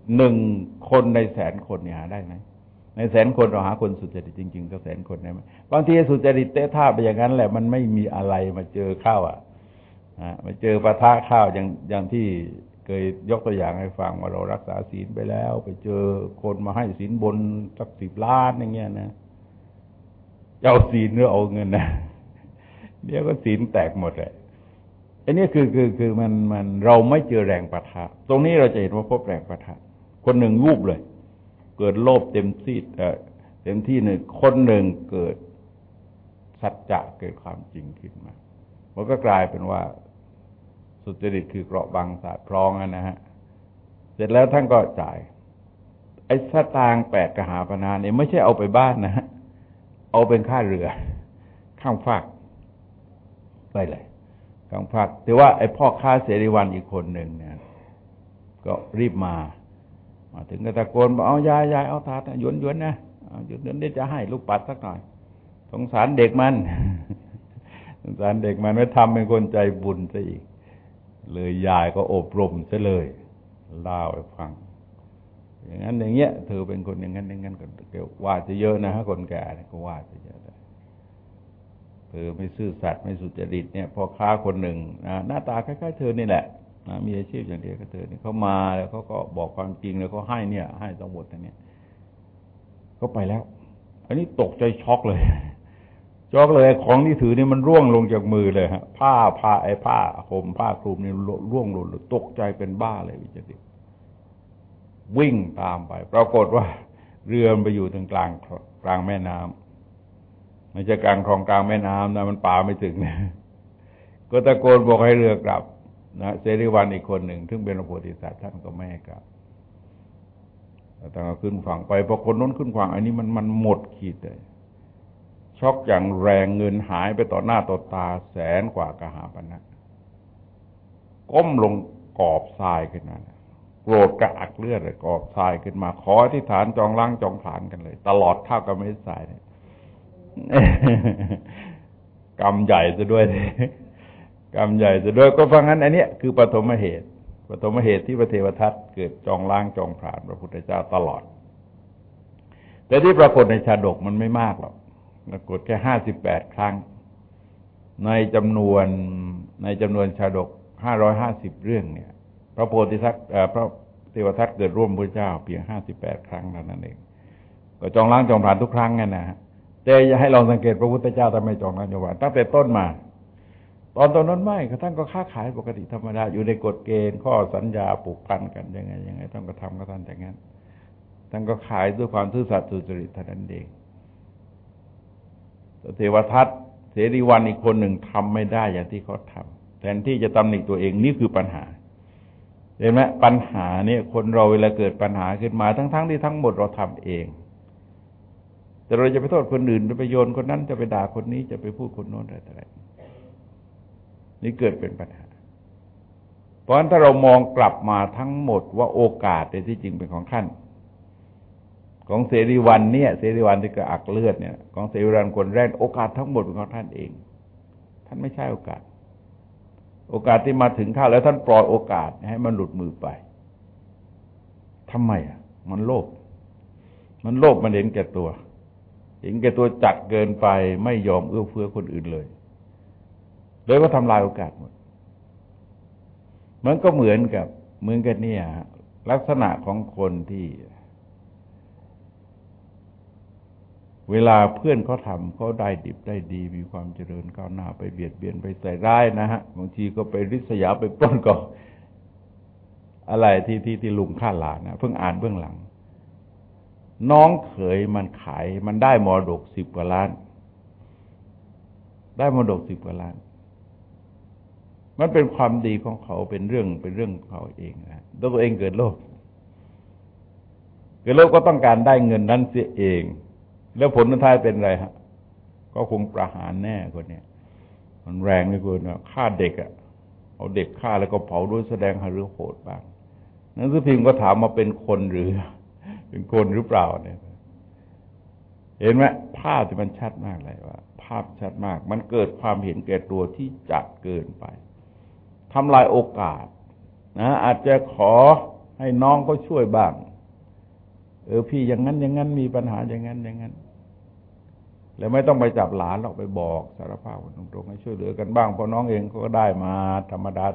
[SPEAKER 1] 1 คนในแสนคนเนี่ยหาได้ไหมในแสนคนเราหาคนสุจริตจริงๆสัก100,000 คนได้ไหมบางทีสุจริตเตะท่าไปอย่างนั้นแหละมันไม่มีอะไรมาเจอข้าวมาเจอปะทะข้าวอย่างที่เคยยกตัวอย่างให้ฟังว่าเรารักษาศีลไปแล้วไปเจอคนมาให้ศีลบนสัก10 ล้านอย่างเงี้ยนะจะเอาศีลหรือเอาเงินนะเดี๋ยวก็ศีลแตกหมดเลยอันนี้คือมันเราไม่เจอแรงปะทะตรงนี้เราจะเห็นว่าพบแรงปะทะคนหนึ่งวูบเลยเกิดโลภเต็มที่หนึ่งคนหนึ่งเกิดสัจจะเกิดความจริงขึ้นมามันก็กลายเป็นว่าสุจริตคือเกราะบังสาดพร้องนะฮะเสร็จแล้วท่านก็จ่ายไอ้สตางค์8 กหาปณะเนี่ยไม่ใช่เอาไปบ้านนะฮะเอาเป็นค่าเรือข้ามฟากไปเลยข้ามฟากแต่ว่าไอ้พ่อค้าเสรีวันอีกคนหนึ่งเนี่ยก็รีบมาถึงก็ตะโกนบอกเอายายเอาถาดหยวนนะหยวนได้จะให้ลูกปัดสักหน่อยสงสารเด็กมันสงสารเด็กมันไม่ทำเป็นคนใจบุญซะอีกเลยยายก็อบรมซะเลยเล่าให้ฟังอย่างนั้นอย่างเงี้ยเธอเป็นคนอย่างนั้นก็เดี๋ยวว่าจะเยอะนะฮะคนแก่ก็ว่าจะเยอะเลยเธอไม่ซื่อสัตย์ไม่สุจริตเนี่ยพ่อค้าคนหนึ่งหน้าตาคล้ายๆเธอนี่แหละมีอาชีพอย่างเดียวกับเธอเนี่ยเขามาแล้วเขาก็บอกความจริงแล้วเขาให้เนี่ยให้ทั้งหมดทั้งนี้เขาไปแล้วอันนี้ตกใจช็อกเลยของที่ถือนี่มันร่วงลงจากมือเลยฮะผ้าไอ้ผ้าห่มผ้าคลุมนี่ร่วงหล่นตกใจเป็นบ้าเลยวิจิตรวิ่งตามไปปรากฏว่าเรือมันไปอยู่ตรงกลางแม่น้ำไม่ใช่กลางคลองกลางแม่น้ำนะมันป่าไม่ถึงนะก็ตะโกนบอกให้เรือกลับนะเสรีวันอีกคนหนึ่งซึ่งเป็นพระโพธิสัตว์ท่านก็ไม่ให้กลับแต่ก็ขึ้นฝั่งไปพอคนน้นขึ้นฝั่งอันนี้มันหมดขีดเลยช็อกอย่างแรงเงินหายไปต่อหน้าต่อตาแสนกว่ากหาปณะก้มลงกอบทรายขึ้นมาโกรธกระอักเลือดเลยกอบทรายขึ้นมาขออธิษฐานจองล้างจองผลาญกันเลยตลอดเท่ากับไม่ทรายเนี่ยกรรมใหญ่ซะด้วยกรรมใหญ่ซะด้วยก็เพราะงั้นอันนี้คือปฐมเหตุที่พระเทวทัตเกิดจองล้างจองผลาญพระพุทธเจ้าตลอดแต่ที่ปรากฏในชาดกมันไม่มากหรอกปรากฏแค่58 ครั้งในจำนวนชาดก550 เรื่องเนี่ยพระโพธิสัตว์พระเทวทัตเกิดร่วมพระเจ้าเพียง58 ครั้งเท่านั้นเองก็จองล้างจองผลาญทุกครั้งไงนะฮะแต่อย่าให้ลองสังเกตพระพุทธเจ้าทำไมจองล้างจองผลาญตั้งแต่ต้นมาตอนนั้นไม่ท่านก็ค้าขายปกติธรรมดาอยู่ในกฎเกณฑ์ข้อสัญญาผูกพันกันยังไงท่านก็ทำกับท่านแต่งั้นท่านก็ขายด้วยความซื่อสัตย์สุจริตเท่านั้นเองเทวทัตเสรีวันอีกคนหนึ่งทำไม่ได้อย่างที่เขาทำแทนที่จะตำหนิตัวเองนี่คือปัญหาเห็นไหมปัญหาเนี่ยคนเราเวลาเกิดปัญหาขึ้นมาทั้งที่ทั้งหมดเราทำเองแต่เราจะไปโทษคนอื่นไปโยนคนนั้นจะไปด่าคนนี้จะไปพูดคนโน้นอะไรนี่เกิดเป็นปัญหาเพราะฉะนั้นถ้าเรามองกลับมาทั้งหมดว่าโอกาสในที่จริงเป็นของท่านของเสรีวันเนี่ยเสรีวันที่กระอักเลือดเนี่ยของเสรีวันคนแรกโอกาสทั้งหมดเป็นของท่านเองท่านไม่ใช่โอกาสที่มาถึงท่านแล้วท่านปล่อยโอกาสให้มันหลุดมือไปทำไมมันโลภมันเห็นแก่ตัวจัดเกินไปไม่ยอมเอื้อเฟื้อคนอื่นเลยโดยว่าทำลายโอกาสหมดมันก็เหมือนกันเนี่ยลักษณะของคนที่เวลาเพื่อนเขาทำเขาได้ดิบได้ดีมีความเจริญก้าวหน้าไปเบียดเบียนไปใส่ร้ายนะฮะบางทีก็ไปริษยาไปปล้นก็อะไรที่ลุงฆ่าหลานนะเพิ่งอ่านเบื้องหลังน้องเขยมันได้มรดก10 กว่าล้านมันเป็นความดีของเขาเป็นเรื่องของเขาเองนะตัวเองเกิดโลภก็ต้องการได้เงินนั้นเสียเองแล้วผลท้ายเป็นอะไรฮะก็คงประหารแน่คนเนี้ยมันแรงเลยคุณฆ่าเด็กเอาเด็กฆ่าแล้วก็เผาด้วยแสดงหฤโหดบ้างหนังสือพิมพ์ก็ถามมาเป็นคนหรือเปล่าเนี่ยเห็นไหมภาพที่มันชัดมากเลยว่าภาพชัดมากมันเกิดความเห็นแก่ตัวที่จัดเกินไปทำลายโอกาสนะอาจจะขอให้น้องเขาช่วยบ้างพี่อย่างนั้นมีปัญหาอย่างนั้นแล้วไม่ต้องไปจับหลานหรอกไปบอกสารภาพตรงๆให้ช่วยเหลือกันบ้างเพราะน้องเองก็ได้มาธรรมดา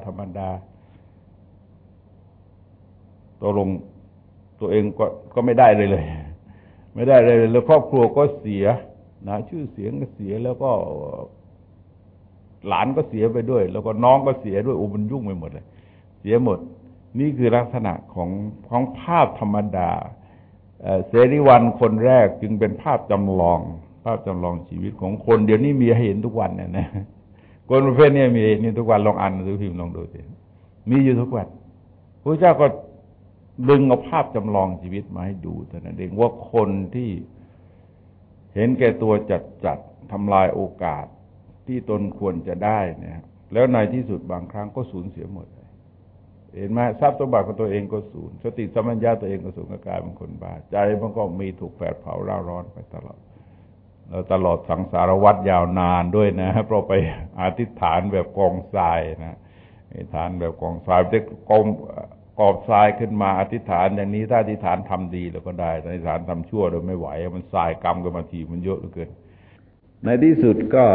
[SPEAKER 1] ตัวลงตัวเองก็ไม่ได้เลยแล้วครอบครัวก็เสียนะชื่อเสียงก็เสียแล้วก็หลานก็เสียไปด้วยแล้วก็น้องก็เสียด้วยมันยุ่งไปหมดเลยเสียหมดนี่คือลักษณะของภาพธรรมดาเสรีวันคนแรกจึงเป็นภาพจำลองชีวิตของคนเดี๋ยวนี้มีให้เห็นทุกวันเนี่ยนะคนประเภทนี้มีนี่ทุกวันลองอ่านหนังสือพิมพ์ลองดูสิมีอยู่ทุกวันพระเจ้าก็ดึงเอาภาพจำลองชีวิตมาให้ดูเท่านั้นเองว่าคนที่เห็นแก่ตัวจัดทำลายโอกาสที่ตนควรจะได้เนี่ยแล้วในที่สุดบางครั้งก็สูญเสียหมดเห็นไหมทรัพย์สมบัติของตัวเองก็สูญสติสัมปชัญญะตัวเองก็สูญกลายเป็นคนบ้าใจมันก็มีถูกแผดเผาเร่าร้อนไปตลอดสังสารวัฏยาวนานด้วยนะเพราะไปอธิษฐานแบบกองทรายนะอธิษฐานแบบกองทรายจะกอบทรายขึ้นมาอธิษฐานอย่างนี้ถ้าอธิษฐานทำดีแล้วก็ได้อธิษฐานทำชั่วโดยไม่ไหวมันทรายกรรมกันมาทีมันเยอะเหลือเกินในที่สุดก็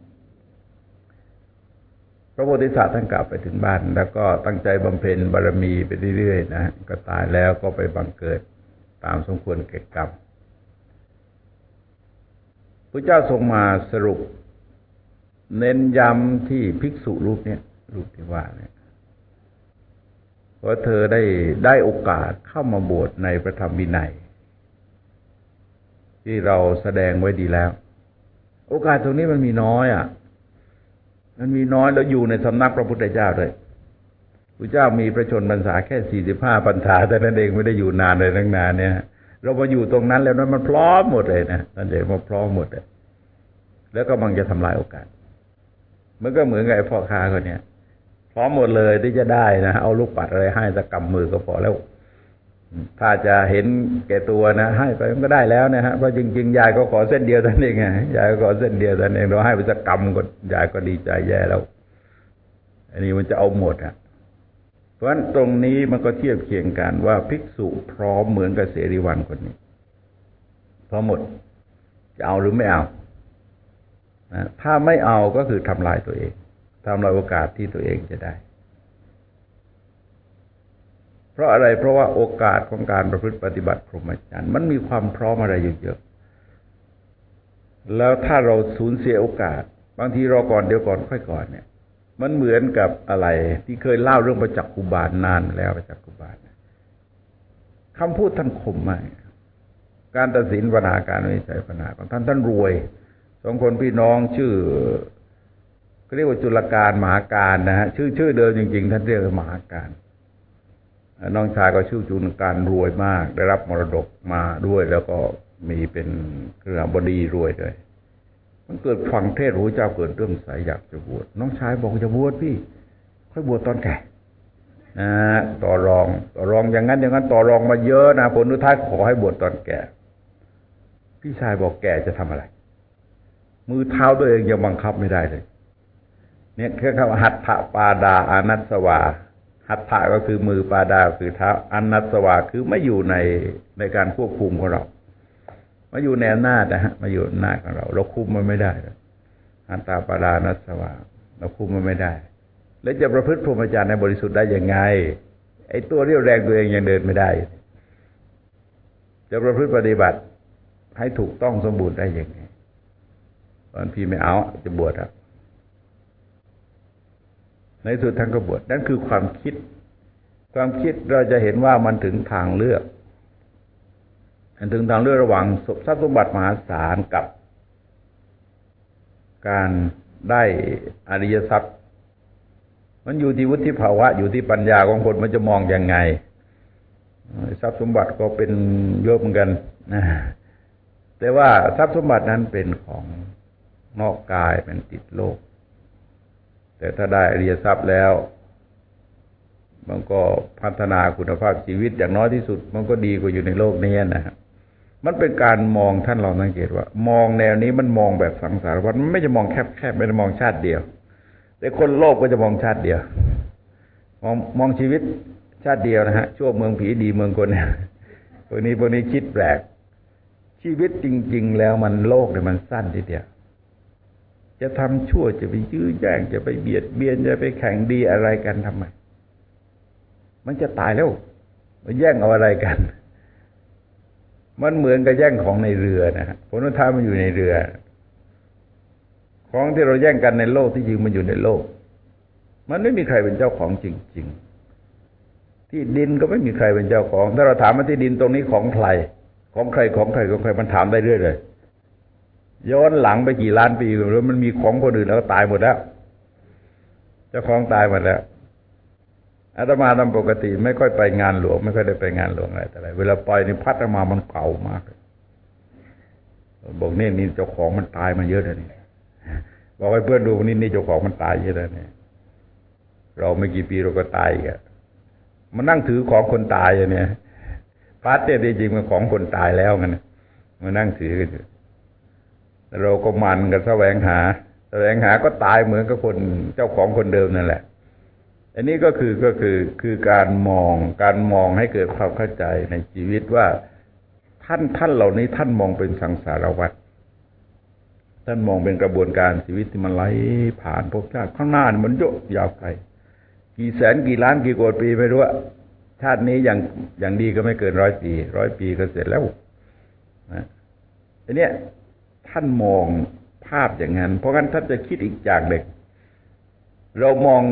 [SPEAKER 1] พระโพธิสัตว์ท่านกลับไปถึงบ้านแล้วก็ตั้งใจบำเพ็ญบารมีไปเรื่อยๆนะก็ตายแล้วก็ไปบังเกิดตามสมควรแก่กรรมพระเจ้าทรงมาสรุปเน้นย้ำที่ภิกษุรูปที่ว่าเนี่ยว่าเธอได้โอกาสเข้ามาบวชในพระธรรมวินัยที่เราแสดงไว้ดีแล้วโอกาสตรงนี้มันมีน้อยมันมีน้อยแล้วอยู่ในสำนักพระพุทธเจ้าด้วยพระเจ้ามีพระชนพรรษาแค่45 พรรษาแต่นั้นเองไม่ได้อยู่นานเลยตั้งนานเนี่ยเรามาอยู่ตรงนั้นแล้วนั้นมันพร้อมหมดเลยนะนั่นเองมันพร้อมหมดเลยแล้วก็มันจะทำลายโอกาสมันก็เหมือนกับไอ้พ่อค้าคนเนี้ยพร้อมหมดเลยที่จะได้นะเอาลูกปัดอะไรให้สักกำมือก็พอแล้วถ้าจะเห็นแก่ตัวนะให้ไปมันก็ได้แล้วนะฮะเพราะจริงๆยายก็ขอเส้นเดียวเท่านั้นเองไงยายก็ขอเส้นเดียวเท่านั้นเองเราให้ไปสักกำก็ยายก็ดีใจแย่แล้วอันนี้มันจะเอาหมดเพราะฉะนั้นตรงนี้มันก็เทียบเคียงกันว่าภิกษุพร้อมเหมือนกับเสรีวัณคนนี้พร้อมหมดจะเอาหรือไม่เอานะถ้าไม่เอาก็คือทำลายตัวเองทำลายโอกาสที่ตัวเองจะได้เพราะอะไรเพราะว่าโอกาสของการประพฤติปฏิบัติพรหมจรรย์มันมีความพร้อมอะไรอยู่เยอะแล้วถ้าเราสูญเสียโอกาสบางทีรอก่อนเดี๋ยวก่อนค่อยก่อนเนี่ยมันเหมือนกับอะไรที่เคยเล่าเรื่องประจักขุบาลนานแล้วประจักขุบาลคำพูดท่านคมมากการตัดสินปัญหาการวินิจฉัยปัญหาของท่านรวย2 คนพี่น้องชื่อเรียกว่าจุลการมหาการนะฮะชื่อเดิมจริงๆท่านเรียกว่ามหาการน้องชายก็ชื่อจุลการรวยมากได้รับมรดกมาด้วยแล้วก็มีเป็นเครือบดีรวยด้วยมันเกิดฟังเทศน์พระเจ้าเกิดเรื่องใสอยากจะบวชน้องชายบอกจะบวชพี่ค่อยบวชตอนแก่ต่อรองอย่างนั้นต่อรองมาเยอะนะผลสุดท้ายขอให้บวชตอนแก่พี่ชายบอกแก่จะทำอะไรมือเท้าตัวเองยังบังคับไม่ได้เลยเนี่ยคือคำหัตถปาดาอนัสสวาหัตถะก็คือมือปาดาคือเท้าอนัสสวาคือไม่อยู่ในการควบคุมของเรามาอยู่ในอำนาจนะฮะมาอยู่อำนาจของเราคุมมันไม่ได้หัตถปาดาอนัสสวาเราคุมมันไม่ได้แล้วจะประพฤติพรหมจรรย์ในบริสุทธิ์ได้ยังไงไอ้ตัวเรี่ยวแรงตัวเองยังเดินไม่ได้จะประพฤติปฏิบัติให้ถูกต้องสมบูรณ์ได้ยังไงตอนพี่ไม่เอาจะบวชในสุดท่านก็บวชนั่นคือความคิดเราจะเห็นว่ามันถึงทางเลือกระหว่างทรัพย์สมบัติมหาศาลกับการได้อริยทรัพย์มันอยู่ที่วุฒิภาวะอยู่ที่ปัญญาของคนมันจะมองยังไงทรัพย์สมบัติก็เป็นเยอะเหมือนกันนะแต่ว่าทรัพย์สมบัตินั้นเป็นของนอกกายเป็นติดโลกแต่ถ้าได้อริยทรัพย์แล้วมันก็พัฒนาคุณภาพชีวิตอย่างน้อยที่สุดมันก็ดีกว่าอยู่ในโลกนี้นะมันเป็นการมองท่านลองสังเกตว่ามองแนวนี้มันมองแบบสังสารวัฏมันไม่จะมองแคบไม่ได้มองชาติเดียวแต่คนโลกก็จะมองชาติเดียวมองชีวิตชาติเดียวนะฮะชั่วเมืองผีดีเมืองคนเนี่ยพวกนี้คิดแปลกชีวิตจริงๆแล้วมันโลกเนี่ยมันสั้นทีเดียวจะทำชั่วจะไปยื้อแย่งจะไปเบียดเบียนจะไปแข่งดีอะไรกันทำไมมันจะตายแล้วมาแย่งเอาอะไรกันมันเหมือนกับแย่งของในเรือนะฮะผลสุดท้ายมันอยู่ในเรือของที่เราแย่งกันในโลกที่จริงมันอยู่ในโลกมันไม่มีใครเป็นเจ้าของจริงๆที่ดินก็ไม่มีใครเป็นเจ้าของถ้าเราถามว่าที่ดินตรงนี้ของใครมันถามได้เรื่อยเลยย้อนหลังไปกี่ล้านปีแล้วมันมีของคนอื่นแล้วก็ตายหมดแล้วเจ้าของตายหมดแล้วอาตมาตามปกติไม่ค่อยไปงานหลวงไม่ค่อยได้ไปงานหลวงอะไรแต่ไรเวลาไปนี่พัดออกมามันเก่ามากบอกนี่เจ้าของมันตายมาเยอะเลยนี่บอกให้เพื่อนดูนี่เจ้าของมันตายเยอะแล้วเนี่ยเราไม่กี่ปีเราก็ตายอีกมันนั่งถือของคนตายเนี่ยพัดเนี่ยจริงๆมันของคนตายแล้วกันมันนั่งถือกันอยู่เราก็มันกันแสวงหาก็ตายเหมือนกับคนเจ้าของคนเดิมนั่นแหละอันนี้ก็คือการมองให้เกิดความเข้าใจในชีวิตว่าท่านเหล่านี้ท่านมองเป็นสังสารวัฏท่านมองเป็นกระบวนการชีวิตที่มันไหลผ่านภพชาติข้างหน้ามันเยอะยาวไกลกี่แสนกี่ล้านกี่โกฏปีไม่รู้ว่าชาตินี้อย่างดีก็ไม่เกิน100 ปีก็เสร็จแล้วนะอันเนี้ยท่านมองภาพอย่างนั้นเพราะงั้นท่านจะคิดอีกอย่างหนึ่งเรามอง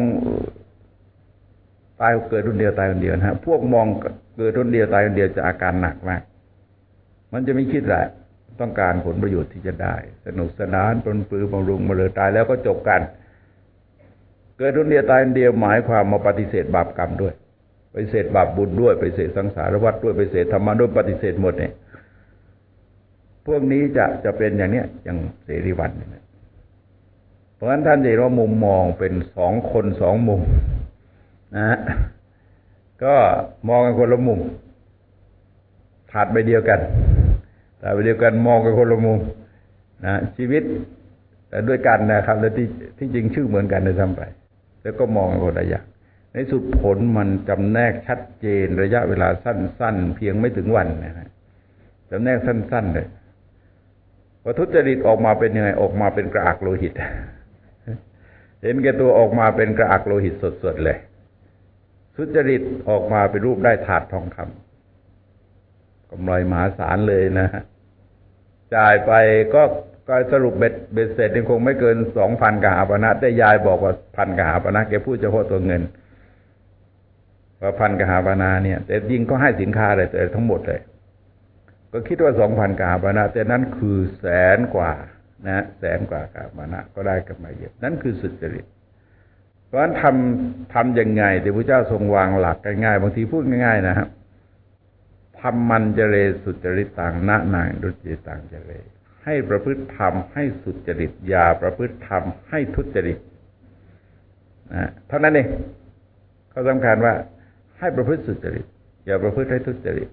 [SPEAKER 1] ตายเกิดคนเดียวตายคนเดียวนะฮะพวกมองเกิดคนเดียวตายคนเดียวจะอาการหนักมากมันจะไม่คิดแหละต้องการผลประโยชน์ที่จะได้สนุกสนานปรนปรื้อบำรุงมาเลยตายแล้วก็จบกันเกิดทุนเดียวตายเดียวหมายความมาปฏิเสธบาปกรรมด้วยปฏิเสธบาปบุญด้วยปฏิเสธสังสารวัฏด้วยปฏิเสธธรรมะด้วยปฏิเสธหมดเนี่ยพวกนี้จะเป็นอย่างเนี้ยอย่างเสรีวันเนี่ยเพราะฉะนั้นท่านจะเห็นว่ามุมมองเป็นสองคนสองมุมนะฮะก็มองกันคนละมุมถาดใบเดียวกันถาดใบเดียวกันมองกันคนละมุมนะชีวิตแต่ด้วยกันนะครับแล้วที่จริงชื่อเหมือนกันในซ้ำไปแล้วก็มองกันคนละอย่างในสุดผลมันจำแนกชัดเจนระยะเวลาสั้นๆเพียงไม่ถึงวันนะฮะจำแนกสั้นๆเลยว่าทุจริตออกมาเป็นยังไงออกมาเป็นกระอักโลหิตเห็นแก่ตัวออกมาเป็นกระอักโลหิตสดๆเลยทุจริตออกมาเป็นรูปได้ถาดทองคำกำไรมหาศาลเลยนะฮะจ่ายไปก็สรุปเบ็ดเสร็จนี่คงไม่เกิน 2,000 กหาปณะแต่ยายบอกว่า 1,000 กหาปณะแกพูดเฉพาะตัวเงินว่า 1,000 กหาปณะเนี่ยแต่ยิ่งก็ให้สินค้าอะไรแต่ทั้งหมดเลยก็คิดว่า 2,000 กหาปณะแต่นั้นคือแสนกว่านะแสนกว่ากหาปณะก็ได้กำไรเยอะนั่นคือสุจริตเพราะฉะนั้นทำยังไงที่พระเจ้าทรงวางหลักง่ายๆบางทีพูดง่ายๆนะครับทำมันเจเรสุจริตต่างณนางดุจริตต่างเจเรให้ประพฤติธรรมให้สุจริตอย่าประพฤติธรรมให้ทุจริตนะเท่านั้นเองเขาสำคัญว่าให้ประพฤติสุจริตอย่าประพฤติให้ทุจริต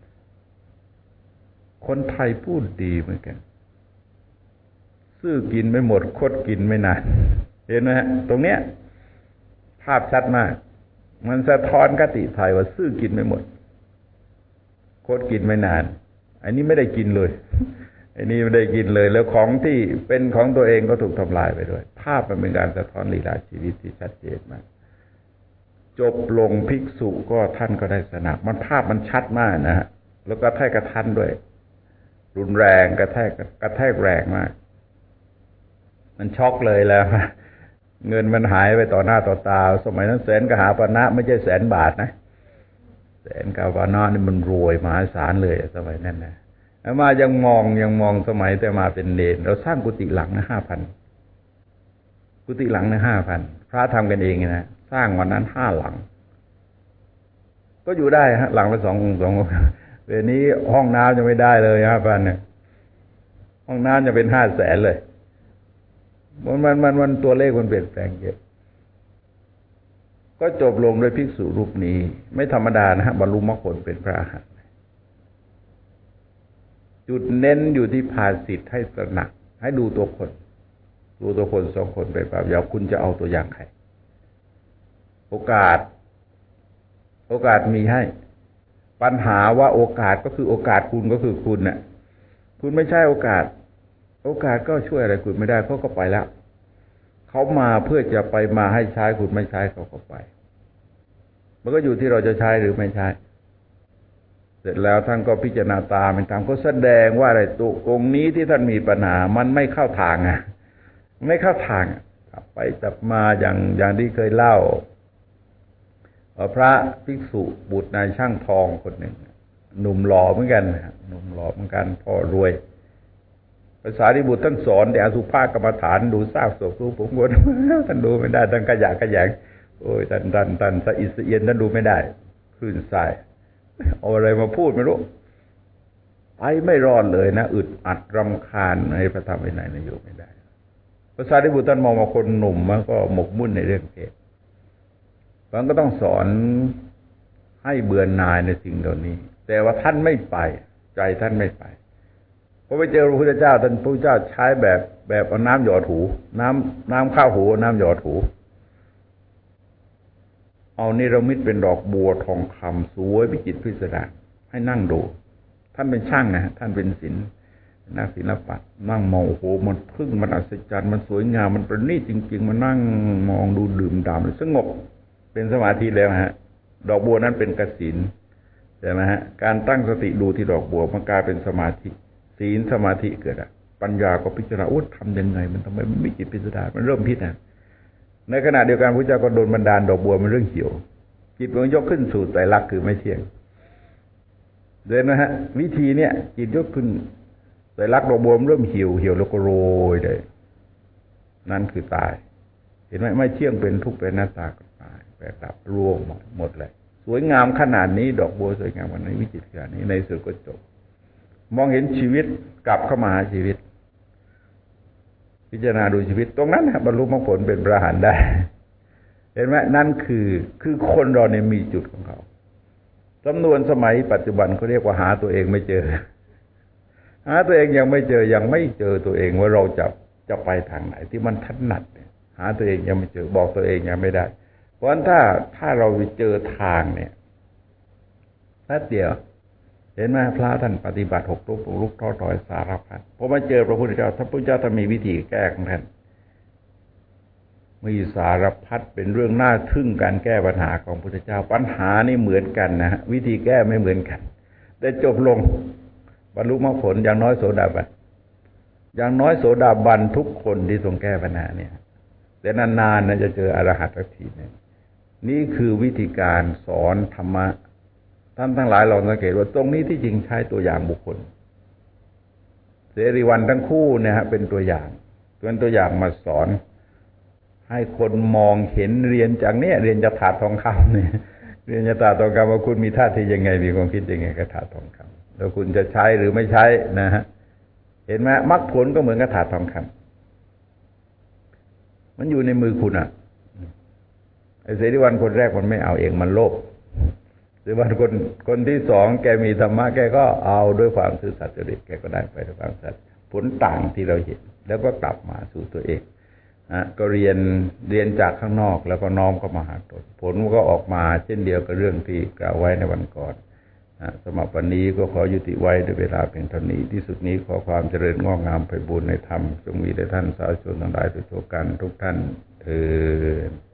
[SPEAKER 1] คนไทยพูดดีเหมือนกันซื่อกินไม่หมดคดกินไม่นานเห็นไหมฮะตรงเนี้ยภาพชัดมากมันสะท้อนคติไทยว่าซื่อกินไม่หมดคดกินไม่นานอันนี้ไม่ได้กินเลยอันนี้ไม่ได้กินเลยแล้วของที่เป็นของตัวเองก็ถูกทำลายไปด้วยภาพมันเป็นการสะท้อนลีลาชีวิตที่ชัดเจนมากจบลงภิกษุก็ท่านก็ได้สนับมันภาพมันชัดมากนะฮะแล้วก็แทกกระทันด้วยรุนแรงกระแทกแรงมากมันช็อกเลยแล้วเงินมันหายไปต่อหน้าต่อตาสมัยนั้นแสนกหาปณะไม่ใช่แสนบาทนะแสนกหาปณะนี่มันรวยมหาศาลเลยสมัยนั้นนะแล้วมายังมองสมัยแต่มาเป็นเนรเราสร้างกุฏิหลังนะ 5,000 กุฏิหลังนะ 5,000 พระทำกันเองนะสร้างวันนั้น5 หลังก็อยู่ได้ฮะหลังละ2 องค์เดี๋ยวนี้ห้องน้ำจะไม่ได้เลย 5,000 เนี่ยห้องน้ำจะเป็น 500,000 เลยมันตัวเลขมันเปลี่ยนแปลงเยอะก็จบลงด้วยภิกษุรูปนี้ไม่ธรรมดานะฮะบรรลุมรรคผลเป็นพระอรหันต์จุดเน้นอยู่ที่ภาสิทธิ์ให้ตระหนักให้ดูตัวคน2 คนเป็นแบบอย่างคุณจะเอาตัวอย่างใครโอกาสมีให้ปัญหาว่าโอกาสก็คือโอกาสคุณก็คือคุณน่ะคุณไม่ใช่โอกาสก็ช่วยอะไรคุณไม่ได้เขาก็ไปแล้วเขามาเพื่อจะไปมาให้ใช้คุณไม่ใช้เขาก็ไปมันก็อยู่ที่เราจะใช้หรือไม่ใช้เสร็จแล้วท่านก็พิจารณาตามเป็นธรรมก็แสดงว่าอะไรตรงนี้ที่ท่านมีปัญหามันไม่เข้าทางไม่เข้าทางไปจับมาอย่างที่เคยเล่าพระภิกษุบุตรนายช่างทองคนหนึ่งหนุ่มหล่อเหมือนกันหนุ่มหล่อเหมือนกันพ่อรวยภาษาที่บุตรท่านสอนแต่อสุภกรรมฐานดูซากศพรูปผมก็ท่านดูไม่ได้ท่านขยะแขยงโอ้ยท่านสะอิดสะเอียนท่านดูไม่ได้คลื่นทรายเอาอะไรมาพูดไม่รู้ไปไม่รอดเลยนะอึดอัดรำคาญในพระธรรมวินัยนอยู่ไม่ได้ภาษาที่บุตรท่านมองว่าคนหนุ่มมันก็หมกมุ่นในเรื่องเพศมันก็ต้องสอนให้เบื่อหน่ายในสิ่งเหล่านี้แต่ว่าท่านไม่ไปใจท่านไม่ไปพอไปเจอพระพุทธเจ้าท่านพระพุทธเจ้าใช้แบบเอาน้ำหยอดหูน้ำข้าวหูน้ำหยอดหูเอานิรมิตเป็นดอกบัวทองคำสวยวิจิตรพิสดารให้นั่งดูท่านเป็นช่างนะท่านเป็นศิลป์นักศิลปะนั่งมองโอ้โหมันพึ่งมันอัศจรรย์มันสวยงามมันประณีตจริงๆมันนั่งมองดูดื่มด่ำสงบเป็นสมาธิแล้วฮะดอกบัวนั้นเป็นกสิณใช่ไหมฮะการตั้งสติดูที่ดอกบัวมันกลายเป็นสมาธิศีลสมาธิเกิดปัญญาก็พิจารณาโอ้ทำยังไงมันทำไมมันไม่จิตพิสดารมันเริ่มพิจารณาในขณะเดียวกันพระเจ้าก็โดนบันดาลดอกบัวมันเรื่องเหี่ยวจิตมันยกขึ้นสู่ไตรลักษณ์คือไม่เที่ยงเดินนะฮะวิธีเนี่ยจิตยกขึ้นไตแต่รักดอกบัวเริ่มเหี่ยวแล้วก็โรยเลยนั่นคือตายเห็นไหมไม่เที่ยงเป็นทุกข์เป็นหน้าตาก็ตายแปรดับร่วงหมดเลยสวยงามขนาดนี้ดอกบัวสวยงามขนาดนี้วิจิตรขนาดนี้ในสุดก็จบมองเห็นชีวิตกลับเข้ามาหาชีวิตพิจารณาดูชีวิตตรงนั้นบรรลุมรรคผลเป็นพระอรหันต์ได้เห็นไหมนั่นคือคนเราเนี่ยมีจุดของเขาจำนวนสมัยปัจจุบันเขาเรียกว่าหาตัวเองไม่เจอหาตัวเองยังไม่เจอยังไม่เจอตัวเองว่าเราจะไปทางไหนที่มันถนัดเนี่ยหาตัวเองยังไม่เจอบอกตัวเองยังไม่ได้เพราะฉะนั้นถ้าเราไปเจอทางเนี่ยแป๊บเดียวเห็นไหมพระท่านปฏิบัติ6 รูปลุกท้อถอยสารพัดพอมาเจอพระพุทธเจ้าพระพุทธเจ้าท่านมีวิธีแก้ของท่านมีสารพัดเป็นเรื่องน่าทึ่งการแก้ปัญหาของพระพุทธเจ้าปัญหานี่เหมือนกันนะวิธีแก้ไม่เหมือนกันแต่จบลงบรรลุมรรคผลอย่างน้อยโสดาบันอย่างน้อยโสดาบันทุกคนที่ทรงแก้ปัญหาเนี่ยแต่นานๆนะจะเจออรหัตสักทีนึงนี่คือวิธีการสอนธรรมะท่านทั้งหลายลองสังเกตว่าตรงนี้ที่จริงใช้ตัวอย่างบุคคลเสรีวันทั้งคู่เนี่ยฮะเป็นตัวอย่างมาสอนให้คนมองเห็นเรียนจากเนี้ยเรียนจากถาดทองคำเนี่ยเรียนจากถาดทองคำว่าคุณมีท่าทียังไงมีความคิดยังไงกับถาดทองคำแล้วคุณจะใช้หรือไม่ใช้นะฮะเห็นไหมมรรคผลก็เหมือนกับถาดทองคำมันอยู่ในมือคุณอ่ะไอ้เสรีวันคนแรกมันไม่เอาเองมันโลภเสรีวันคนที่สองแกมีธรรมะแกก็เอาด้วยความซื่อสัตย์จริตแกก็ได้ไปด้วยความสัตย์ผลต่างที่เราเห็นแล้วก็กลับมาสู่ตัวเองก็เรียนจากข้างนอกแล้วก็น้อมเข้ามาหาตนผลมันก็ออกมาเช่นเดียวกับเรื่องที่กล่าวไว้ในวันก่อนสำหรับวันนี้ก็ขอยุติไว้ด้วยเวลาเพียงเท่านี้ที่สุดนี้ขอความเจริญงอกงามไพบูลย์ในธรรมจงมีแด่ท่านสาธุชนทั้งหลายทุกประการทุกท่านเทอญ